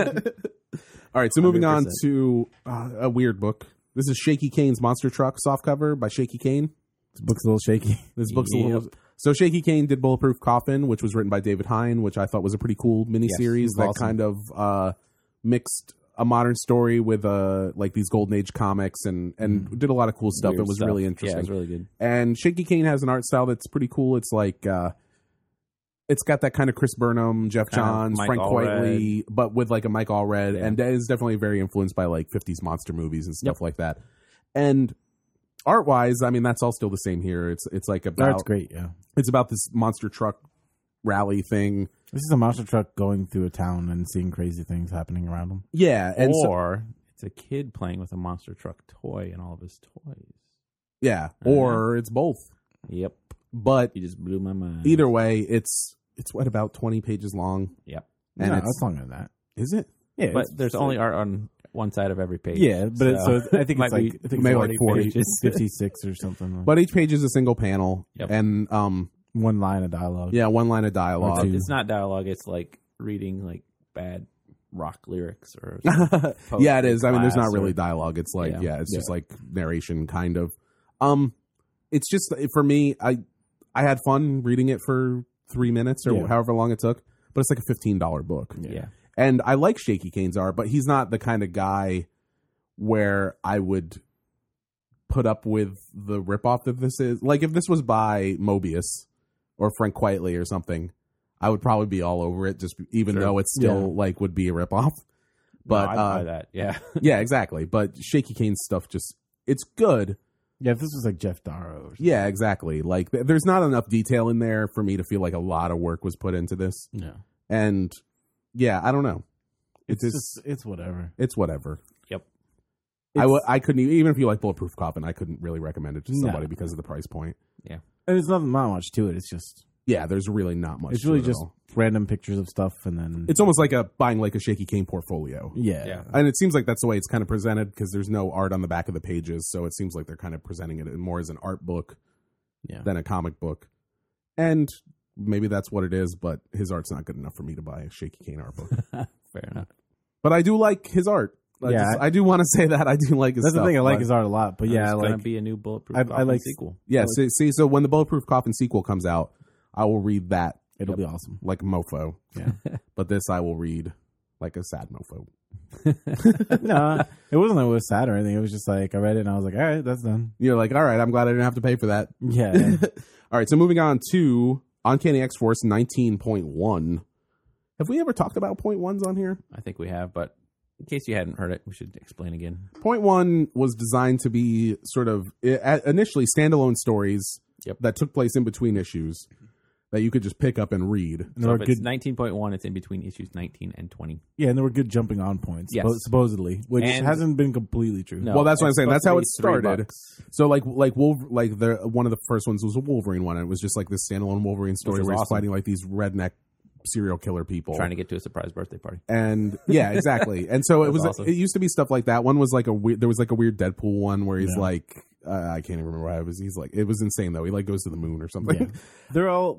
All right, so moving 100%. On to a weird book. This is Shaky Kane's Monster Truck softcover by Shaky Kane. This book's a little shaky. This book's a little. So Shaky Kane did Bulletproof Coffin, which was written by David Hine, which I thought was a pretty cool miniseries that kind of mixed a modern story with like these Golden Age comics and did a lot of cool stuff. It was really interesting. Yeah, it was really good. And Shaky Kane has an art style that's pretty cool. It's like it's got that kind of Chris Burnham, Jeff Johns, Frank Quitely, but with like a Mike Allred, and is definitely very influenced by like 50s monster movies and stuff like that. And art wise, I mean, that's all still the same here. It's like about art's great, yeah. It's about this monster truck rally thing. This is a monster truck going through a town and seeing crazy things happening around them. Yeah, and it's a kid playing with a monster truck toy and all of his toys. Yeah, or it's both. Yep. But you just blew my mind. Either way, it's what, about 20 pages long? Yep. And it's longer than that. Is it? Yeah, but there's only art on one side of every page. Yeah, but I think it's like maybe like 40 pages, 56 or something. But each page is a single panel, and one line of dialogue. Yeah, one line of dialogue. It's not dialogue. It's like reading like bad rock lyrics or. Yeah, it is. I mean, there's not really dialogue. It's like it's just like narration, kind of. It's just for me. I had fun reading it for 3 minutes or however long it took, but it's like a $15 book. Yeah. And I like Shaky Kane's art, but he's not the kind of guy where I would put up with the ripoff that this is. Like, if this was by Mobius or Frank Quitely or something, I would probably be all over it, just even though it still like would be a ripoff. But I'd buy that. Yeah. yeah, exactly. But Shaky Kane's stuff it's good. Yeah, if this was like Jeff Darrow or something. Yeah, exactly. Like, there's not enough detail in there for me to feel like a lot of work was put into this. Yeah. And yeah, I don't know. It's whatever. It's whatever. Yep. I couldn't even if you like Bulletproof Coffin, I couldn't really recommend it to somebody because of the price point. Yeah. And it's not much to it. It's just Yeah, there's really not much. it's really to it at just all. random pictures of stuff, and then It's almost like buying like a Shaky Kane portfolio. yeah. Yeah. And it seems like that's the way it's kind of presented because there's no art on the back of the pages, so it seems like they're kind of presenting it more as an art book Yeah. than a comic book. And maybe that's what it is, but his art's not good enough for me to buy a Shaky Kane art book. Fair enough. But I do like his art. I do want to say that I do like his That's stuff. the thing. I like but- his art a lot, but yeah, It's like gonna be a new Bulletproof I Coffin like- sequel. Yeah, see, so when the Bulletproof Coffin sequel comes out, I will read that it'll be awesome. like a mofo. Yeah. But this I will read like a sad mofo. No, it wasn't that it was sad or anything. It was just like I read it and I was like, all right, that's done. You're like, all right, I'm glad I didn't have to pay for that. Yeah. All right, so moving on to Uncanny X-Force 19.1. Have we ever talked about point ones on here? I think we have, but in case you hadn't heard it, we should explain again. Point one was designed to be sort of initially standalone stories Yep. that took place in between issues that you could just pick up and read. And there So were if it's good, 19.1, it's in between issues 19 and 20. yeah, and there were good jumping on points, Yes. supposedly, which And- hasn't been completely true. No. Well, that's what I'm it's saying. That's how it supposed to be started. $3. So one of the first ones was a Wolverine one. And it was just like this standalone Wolverine story was where he's awesome. fighting like these redneck serial killer people. Trying to get to a surprise birthday party. And yeah, exactly. And so it was. awesome. It used to be stuff like that. One was like there was like a weird Deadpool one where he's Yeah. like, I can't even remember why it was. He's like, it was insane though. He like goes to the moon or something. Yeah. they're all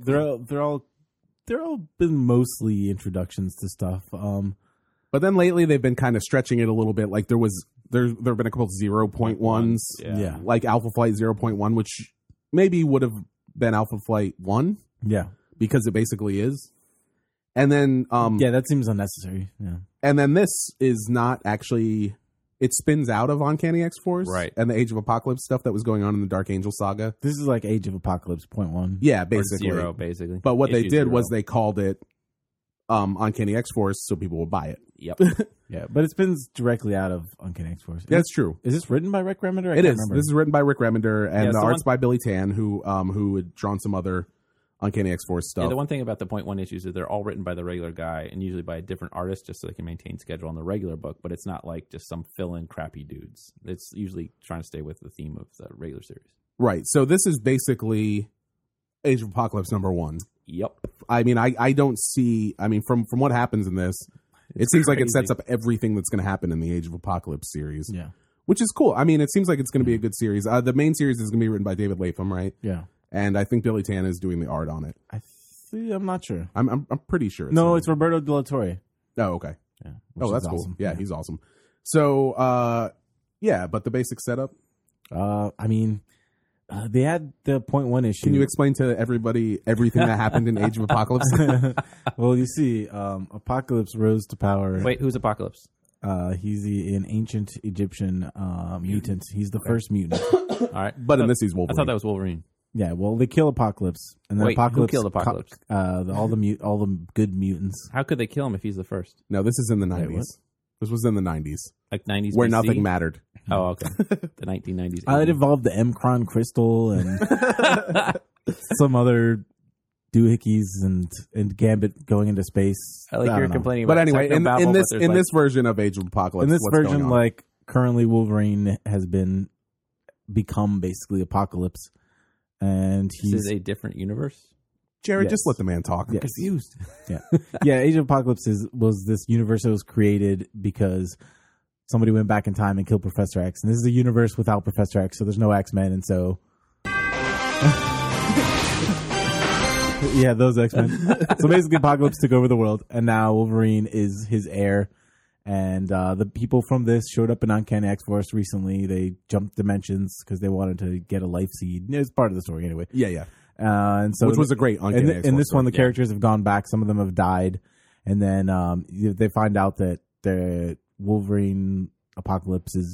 been mostly introductions to stuff. But then lately they've been kind of stretching it a little bit. Like there've been a couple of 0.1s, Yeah. like Alpha Flight 0.1, which maybe would have been Alpha Flight 1 Yeah. because it basically is. And then Yeah, that seems unnecessary. Yeah. and then this is not actually. It spins out of Uncanny X-Force, Right. And the Age of Apocalypse stuff that was going on in the Dark Angel saga. This is like Age of Apocalypse .1. Yeah, Or basically. zero, basically. But what they Issue did 0. was they called it Uncanny X-Force so people would buy it. Yep. Yeah, but it spins directly out of Uncanny X-Force. That's true. Is this written by Rick Remender? I It can't is. remember. This is written by Rick Remender, and Yeah, the so art's by Billy Tan, who had drawn some other Uncanny X-Force Yeah, stuff. the one thing about the .1 issues is they're all written by the regular guy and usually by a different artist just so they can maintain schedule on the regular book, but it's not like just some fill-in crappy dudes. It's usually trying to stay with the theme of the regular series. Right. So this is basically Age of Apocalypse #1. Yep. I mean, I don't see. I mean, from what happens in this, it seems like it crazy. sets up everything that's going to happen in the Age of Apocalypse series, Yeah. which is cool. I mean, it seems like it's going to be a good series. The main series is going to be written by David Latham, right? Yeah. And I think Billy Tan is doing the art on it. I'm not sure. I'm pretty sure. No, him. it's Roberto De La Torre. Oh, okay. Yeah. Oh, that's cool. Yeah, he's awesome. So, yeah, but the basic setup. I mean, they had the .1 issue. Can you explain to everybody everything that happened in Age of Apocalypse? Well, you see, Apocalypse rose to power. Wait, who's Apocalypse? He's an ancient Egyptian mutant. He's the first mutant. All right. But in this, he's I Wolverine. thought that was Wolverine. Yeah, well, they kill Apocalypse, and then Wait, who Apocalypse killed Apocalypse? all the good mutants. How could they kill him if he's the first? No, this is in the 90s. what? This was in the 90s, Like 90s where BC? nothing mattered. Oh, okay. The 1990s. It involved the Mcron crystal and some other doohickeys and Gambit going into space. I like don't you're know. complaining But about anyway, in technobabble, this but there's in like- this version of Age of Apocalypse, In this what's going version, on? like currently, Wolverine has become basically Apocalypse, and this he's is a different universe. Jared, yes. just let the man talk. I'm Yes. confused. yeah. Age of Apocalypse was this universe that was created because somebody went back in time and killed Professor X, and this is a universe without Professor X, so there's no X-Men, and so yeah, those X-Men. So basically, Apocalypse took over the world, and now Wolverine is his heir. And the people from this showed up in Uncanny X-Force recently. They jumped dimensions because they wanted to get a life seed. It's part of the story anyway. Yeah. And so Which was a great Uncanny in X-Force this one, the story. characters have gone back. Some of them have died, and then they find out that the Wolverine Apocalypse is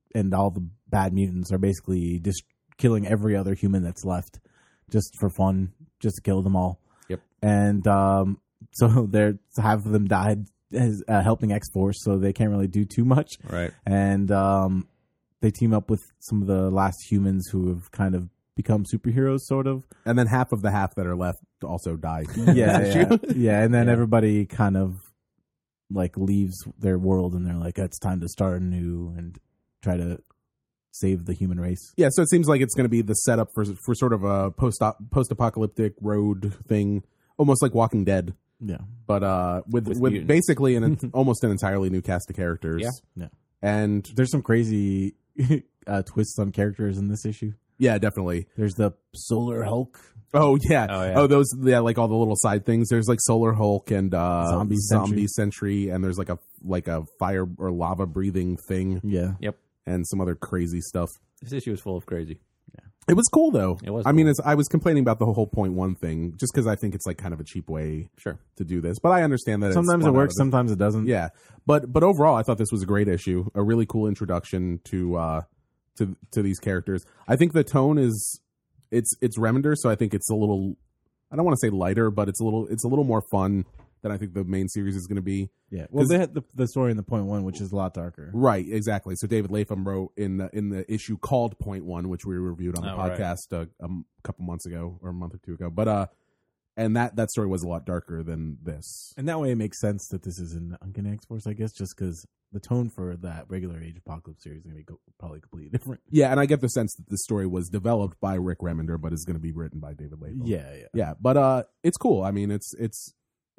and all the bad mutants are basically just killing every other human that's left, just for fun, just to kill them all. Yep. And so they're half of them died as helping X-Force, so they can't really do too much. Right. And they team up with some of the last humans who have kind of become superheroes, sort of. And then half of the half that are left also die. Yeah. And then Yeah. everybody kind of like leaves their world, and they're like, it's time to start anew and try to save the human race. Yeah, so it seems like it's going to be the setup for sort of a post-apocalyptic road thing, almost like Walking Dead, Yeah. but with mutants. basically almost an entirely new cast of characters. Yeah. And There's some crazy twists on characters in this issue. yeah, definitely. There's the Solar Hulk. Oh yeah. Oh, yeah. Oh, those like all the little side things. There's like Solar Hulk and Zombie Sentry, and there's like a fire or lava breathing thing, Yeah. and some other crazy stuff. This issue is full of crazy. It was cool though. It was I mean, cool. I was complaining about the whole point one thing, just because I think it's like kind of a cheap way Sure. to do this. But I understand that Sometimes it's it spun out works, of sometimes it doesn't. Yeah, but overall, I thought this was a great issue, a really cool introduction to these characters. I think the tone is it's Remender, so I think it's a little, I don't want to say lighter, but it's a little more fun than I think the main series is going to be. Yeah. Well, they had the story in the point one, which is a lot darker. Right, exactly. So David Latham wrote in the issue called Point One, which we reviewed on the Oh, right. podcast a couple months ago or a month or two ago. But and that story was a lot darker than this. And that way it makes sense that this is in Uncanny X-Force, I guess, just because the tone for that regular Age of Apocalypse series is going to be probably completely different. Yeah, and I get the sense that this story was developed by Rick Remender, but is going to be written by David Latham. Yeah. Yeah, but it's cool. I mean, it's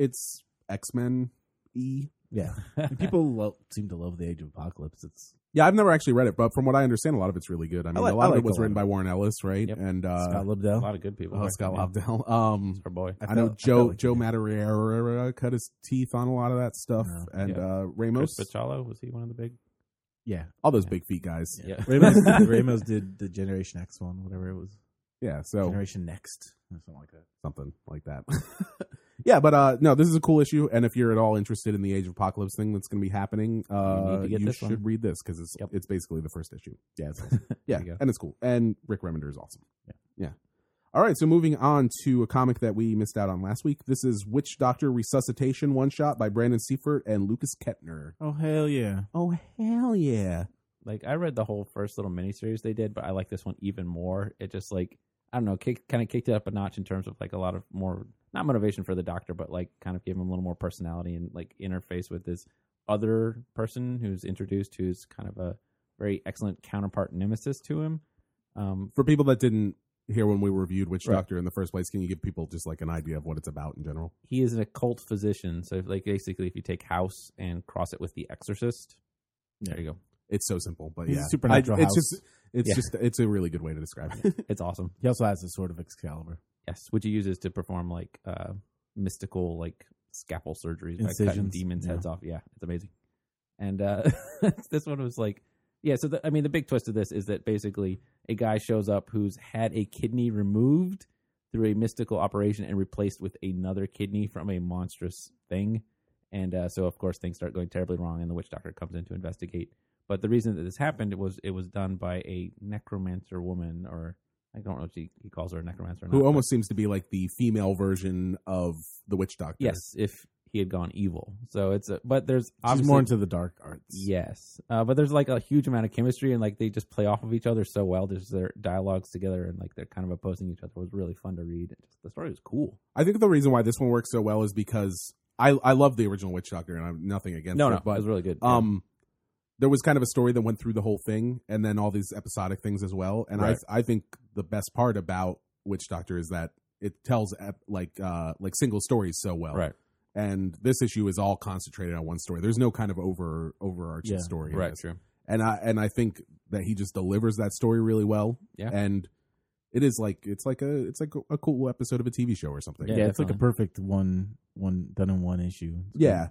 X-Men E. Yeah. And people seem to love the Age of Apocalypse. It's Yeah, I've never actually read it, but from what I understand, a lot of it's really good. I mean, like- a lot I of it like was a lot written of by Warren Ellis, right? Yep. And Scott A Lobdell. lot of good people. Scott working on it. Lobdell. Our boy. I know I felt like Joe Madureira cut his teeth on a lot of that stuff, Yeah. and Yeah. Ramos, Chris Bachalo, was he one of the big? Yeah. all those big feet guys. Yeah. Ramos did the Generation X one, whatever it was. Yeah, so Generation Next. Or something like that. something like that. Yeah, but no, this is a cool issue, and if you're at all interested in the Age of Apocalypse thing that's going to be happening, need to get you this should one. read this because Yep. it's basically the first issue. Yeah. It's awesome. Yeah, you go. and it's cool, and Rick Remender is awesome. Yeah. Yeah. All right, so moving on to a comic that we missed out on last week. This is Witch Doctor Resuscitation one shot by Brandon Seifert and Lucas Kettner. Oh, hell yeah. Oh hell yeah! Like, I read the whole first little miniseries they did, but I like this one even more. It just, like, I don't know, kind of kicked it up a notch in terms of, like, a lot of more, not motivation for the Doctor, but, like, kind of gave him a little more personality and, like, interface with this other person who's introduced, who's kind of a very excellent counterpart nemesis to him. For people that didn't hear when we reviewed Witch Right. Doctor in the first place, can you give people just like an idea of what it's about in general? He is an occult physician. So, like, basically, if you take House and cross it with The Exorcist, there you go. It's so simple, but He's yeah, a supernatural house. It's a really good way to describe it. It's awesome. He also has a sword of Excalibur. Yes, which he uses to perform, like, mystical, like, scalpel surgeries by cutting Incisions, demons' yeah. heads off. Yeah, it's amazing. And this one was like, yeah, so, the big twist of this is that basically a guy shows up who's had a kidney removed through a mystical operation and replaced with another kidney from a monstrous thing. And so, of course, things start going terribly wrong, and the witch doctor comes in to investigate. But the reason that this happened was it was done by a necromancer woman, or I don't know if he calls her a necromancer or not. Who but- almost seems to be like the female version of the Witch Doctor. Yes, if he had gone evil. So it's but there's She's obviously more into the dark arts. yes, but there's like a huge amount of chemistry, and like they just play off of each other so well. There's their dialogues together, and like they're kind of opposing each other. It was really fun to read. The story was cool. I think the reason why this one works so well is because I love the original Witch Doctor, and I'm nothing against it. It But was really good. there was kind of a story that went through the whole thing, and then all these episodic things as well. And Right. I think the best part about Witch Doctor is that it tells like single stories so well. Right. And this issue is all concentrated on one story. There's no kind of overarching Yeah. story. in Right. this. True. And I think that he just delivers that story really well. Yeah. And it is like it's like a cool episode of a TV show or something. Yeah, it's like a perfect one done in one issue. It's Yeah.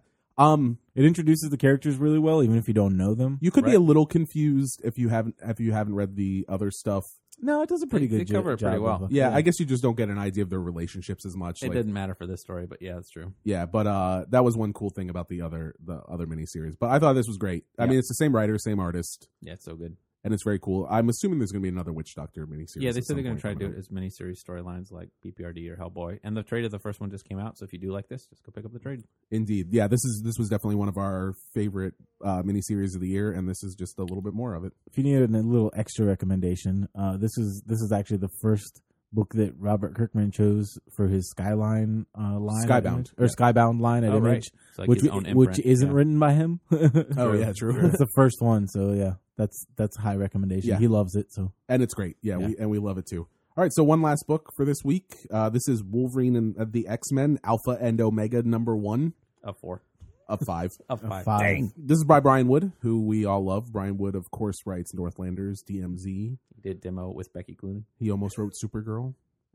It introduces the characters really well, even if you don't know them. You could be Right. a little confused if you haven't read the other stuff. No, it does a pretty They good cover it pretty job well. of- Yeah, I guess you just don't get an idea of their relationships as much. It like- didn't matter for this story, but yeah, that's true. Yeah, but that was one cool thing about the other miniseries. But I thought this was great. I Yeah. mean, it's the same writer, same artist, Yeah, it's so good. and it's very cool. I'm assuming there's going to be another Witch Doctor miniseries. Yeah, they at said they're some going point to try to do coming it as miniseries storylines like BPRD or Hellboy. And the trade of the first one just came out, so if you do like this, just go pick up the trade. Indeed, yeah. This was definitely one of our favorite miniseries of the year, and this is just a little bit more of it. If you needed a little extra recommendation, this is actually the first book that Robert Kirkman chose for his Skyline line, Skybound. at Image, or Skybound line at Oh, right. Image, It's like which his own imprint. which isn't written by him. Oh yeah, true. It's the first one, so yeah, that's a high recommendation. Yeah. He loves it, so And it's great. Yeah, Yeah. we love it too. All right, so one last book for this week. This is Wolverine and the X-Men, Alpha and Omega #1 Of 4. of 5. Of 5. 5. Dang. This is by Brian Wood, who we all love. Brian Wood, of course, writes Northlanders, DMZ. He did demo with Becky Cloonan. He almost wrote Supergirl.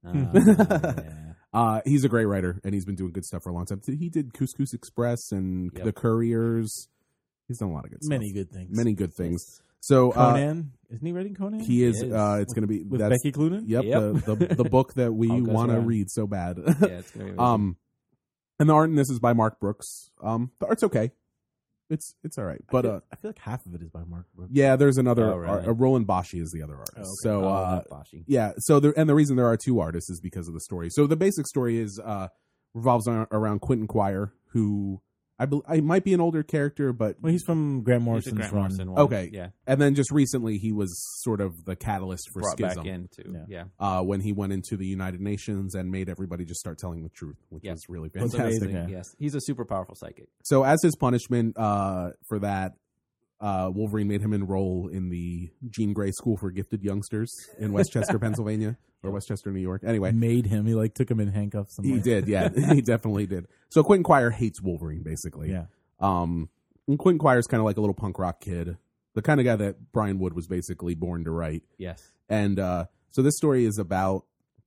Yeah. He's a great writer, and he's been doing good stuff for a long time. He did Couscous Express and Yep. The Couriers. He's done a lot of good stuff. many good things. Many good things. So Conan, isn't he writing Conan? he is. He is. It's going to be with that's, Becky Cloonan. Yep, Yep. the book that we All goes want to around. read so bad. Yeah, it's going to be amazing. And the art in this is by Mark Brooks. The art's okay. It's all right, but I feel like half of it is by Mark Brooks. yeah, there's another. Oh, really? Roland Boschi is the other artist. okay. So not Boschi. yeah, so the reason there are two artists is because of the story. So the basic story is revolves around Quentin Quire, who I might be an older character, but Well, he's from Grant He's a Morrison's Grant run. Morrison one. Okay. Yeah. and then just recently he was sort of the catalyst for Brought Schism. back into. Yeah. Yeah. When he went into the United Nations and made everybody just start telling the truth, which Yeah. was really It's fantastic. amazing. Yeah. Yes. He's a super powerful psychic. So as his punishment for that, Wolverine made him enroll in the Jean Grey School for Gifted Youngsters in Westchester, Pennsylvania, or Westchester, New York. Anyway, Made him. He took him in handcuffs. And he did. Yeah, he definitely did. So Quentin Quire hates Wolverine, basically. Yeah. And Quentin Quire's kind of like a little punk rock kid, the kind of guy that Brian Wood was basically born to write. Yes. And so this story is about,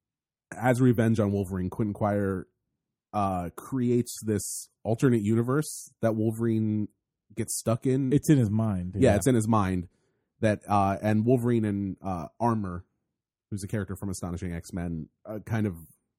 as revenge on Wolverine, Quentin Quire creates this alternate universe that Wolverine gets stuck in. It's in his mind. Yeah, it's in his mind that and Wolverine and Armor, who's a character from Astonishing X-Men, kind of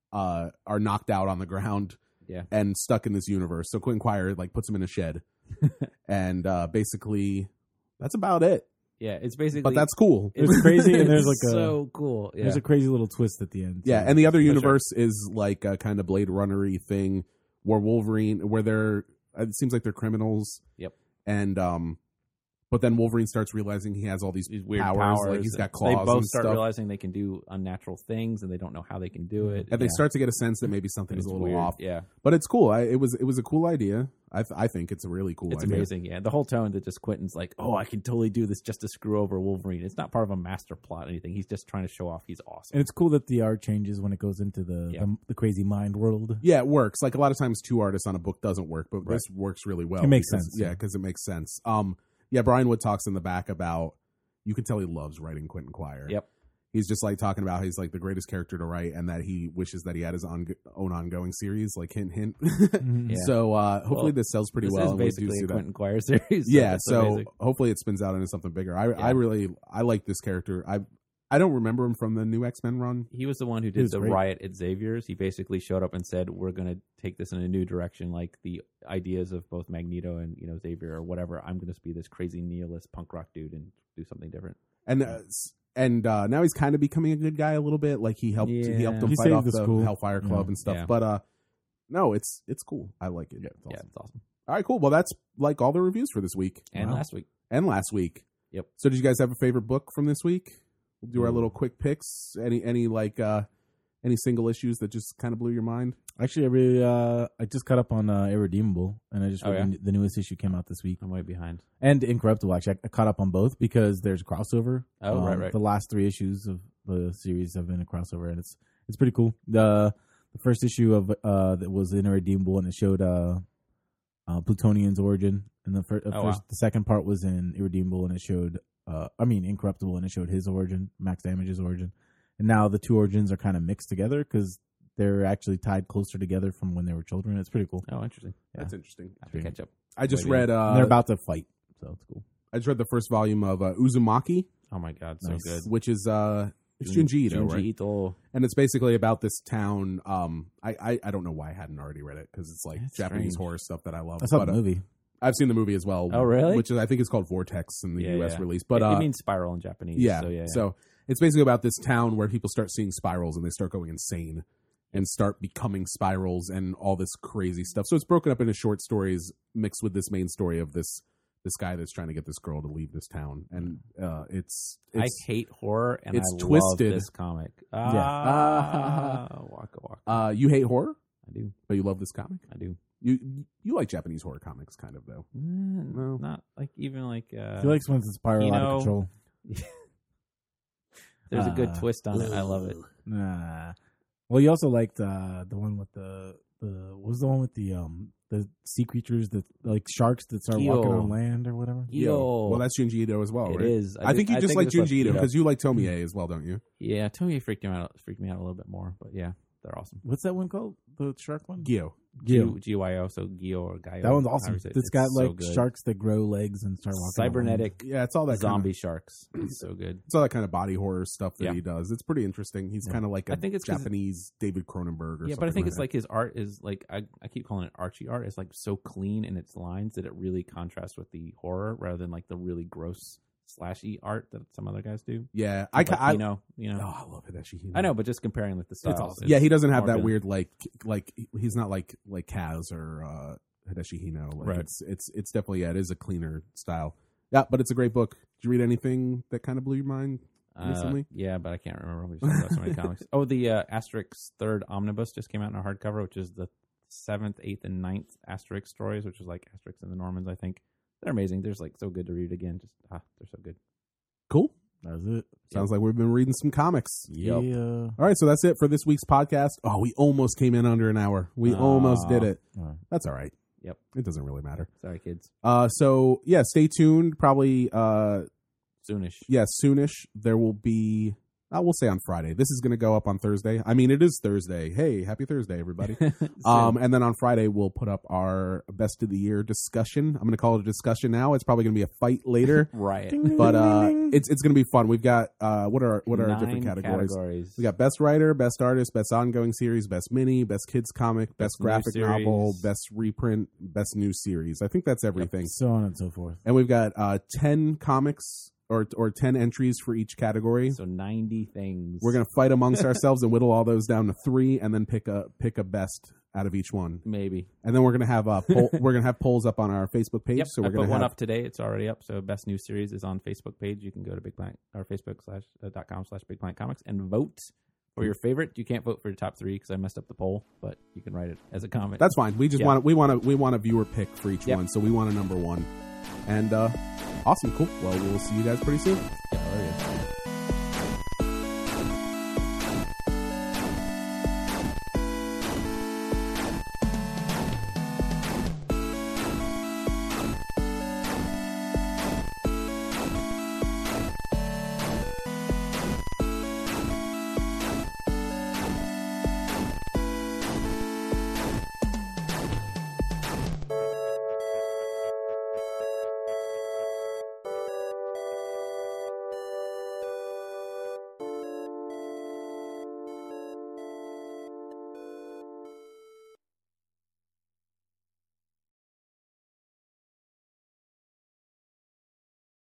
are knocked out on the ground Yeah. and stuck in this universe. So Quentin Quire puts him in a shed, and basically that's about it. Yeah. It's basically. But that's cool. It's crazy, and there's it's like so cool. Yeah. there's a crazy little twist at the end. Yeah, too. and the other For sure. universe is like a kind of Blade Runner-y thing where they're it seems like they're criminals. Yep. And but then Wolverine starts realizing he has all these weird powers, like he's got claws They both and start stuff. realizing they can do unnatural things, and they don't know how they can do it. And they Yeah. start to get a sense that maybe something And is a it's little weird. off. Yeah. But it's cool. It was a cool idea. I think it's a really cool It's idea. amazing, yeah. The whole tone that just Quentin's like, oh, I can totally do this just to screw over Wolverine. It's not part of a master plot or anything. He's just trying to show off he's awesome. And it's cool that the art changes when it goes into the crazy mind world. Yeah, it works. Like a lot of times, two artists on a book doesn't work, but this works really well. It makes because- sense, Yeah, yeah. because it makes sense. Yeah, Brian Wood talks in the back about you can tell he loves writing Quentin Quire. Yep. He's just like talking about he's like the greatest character to write, and that he wishes that he had his own ongoing series. Like hint, hint. Mhm. Yeah. So hopefully Well, this sells pretty This well. is and we do basically see a that. Quentin Quire series. Yeah, that's so amazing. hopefully it spins out into something bigger. I like this character. I don't remember him from the new X-Men run. He was the one who He did was the great. riot at Xavier's. He basically showed up and said, we're going to take this in a new direction, like the ideas of both Magneto and Xavier or whatever. I'm going to be this crazy nihilist punk rock dude and do something different. And now he's kind of becoming a good guy a little bit. Like he helped Yeah. them He fight saved off the the school. Hellfire Club Yeah. and stuff. Yeah. But no, it's cool. I like it. Yeah, It's awesome. it's awesome. All right, cool. Well, that's like all the reviews for this week And Wow. last week. and last week. Yep. So did you guys have a favorite book from this week? We'll do our Ooh. little quick picks. Any single issues that just kind of blew your mind? Actually, I just caught up on Irredeemable, and I just Oh, read yeah? the newest issue came out this week. I'm way behind. And Incorruptible, actually. I caught up on both because there's a crossover. Oh, right. The last 3 issues of the series have been a crossover, and it's pretty cool. The first issue of that was Irredeemable, and it showed Plutonian's origin. And wow. the second part was in Irredeemable, and it showed Incorruptible, and it showed his origin, Max Damage's origin. And now the two origins are kind of mixed together because they're actually tied closer together from when they were children. It's pretty cool. Oh, interesting. Yeah. That's interesting. I have to catch up. I just Maybe. read. And they're about to fight, so it's cool. I just read the first volume of Uzumaki, Oh, my God. So Nice. good. which is it's Junji Ito, right? Junji Ito. And it's basically about this town. I don't know why I hadn't already read it because it's like That's Japanese strange. horror stuff that I love. I saw But, the movie. I've seen the movie as well. Oh, really? Which is, I think it's called Vortex in the U.S. yeah. release. But it means spiral in Japanese. yeah. So, yeah. So it's basically about this town where people start seeing spirals and they start going insane and start becoming spirals and all this crazy stuff. So it's broken up into short stories mixed with this main story of this guy that's trying to get this girl to leave this town. And it's I hate horror, and it's I twisted. love this comic. Waka waka. you hate horror, I do. but you love this comic. I do. You like Japanese horror comics, kind of though. No. Not like even like. He likes when it's spiral out of control. There's a good twist on it. I love it. Nah. Well, you also liked the one with the what was the one with the sea creatures that like sharks that start walking on land or whatever. Yo. Well, that's Junji Ito as well, It right? is. I think you just like it's supposed Junji to Ito be because you like Tomie as well, don't you? Yeah, Tomie freaked me out a little bit more, but yeah, they're awesome. What's that one called? The shark one? Gyo. Gyo, so Gyo or Gaio. That one's awesome. It's got like so sharks that grow legs and start walking. cybernetic Yeah, it's all that zombie kind sharks. It's so good. it's all that kind of body horror stuff that Yeah. he does. It's pretty interesting. He's kind of like a I think it's 'cause- Japanese David Cronenberg or Yeah, something. but I think it's that. like his art is like I keep calling it Archie art. It's like so clean in its lines that it really contrasts with the horror rather than like the really gross slashy art that some other guys do. Yeah, Like, I you know. Oh, I love Hideshi Hino. I know, but just comparing like the styles. awesome. Yeah, he doesn't have more that good. weird like he's not like Kaz or Hideshi Hino. Like, Right. It's definitely it is a cleaner style. Yeah, but it's a great book. Did you read anything that kind of blew your mind recently? Yeah, but I can't remember. We just talked about so many comics. Oh, the Asterix third omnibus just came out in a hardcover, which is the 7th, 8th, and 9th Asterix stories, which is like Asterix and the Normans. I think they're amazing. They're like so good to read again. Just they're so good. Cool. That's it. Sounds like we've been reading some comics. Yeah. All right, so that's it for this week's podcast. Oh, we almost came in under an hour. We almost did it. That's all right. Yep. It doesn't really matter. Sorry, kids. So yeah, stay tuned. Probably Soonish. yeah, soonish. There will be we'll say on Friday. This is going to go up on Thursday. I mean, it is Thursday. Hey, happy Thursday, everybody. And then on Friday, we'll put up our best of the year discussion. I'm going to call it a discussion now. It's probably going to be a fight later, Riot. but it's going to be fun. We've got what are our 9 different categories? categories. We got best writer, best artist, best ongoing series, best mini, best kids comic, best new graphic series. novel, best reprint, best new series. I think that's everything. So on and so forth. And we've got 10 comics or 10 entries for each category. So 90 things. We're gonna fight amongst ourselves and whittle all those down to 3, and then pick a best out of each one. maybe. And then we're gonna have we're gonna have polls up on our Facebook page. Yep. So we're I gonna put one have up today. It's already up. So best new series is on Facebook page. You can go to Big Planet or Facebook.com/Big Planet Comics and vote for your favorite. You can't vote for your top 3 because I messed up the poll, but you can write it as a comment. That's fine. We just Yeah. want a viewer pick for each Yep. one. So we want a number 1. And awesome, cool. Well, we'll see you guys pretty soon. Yeah, there it is.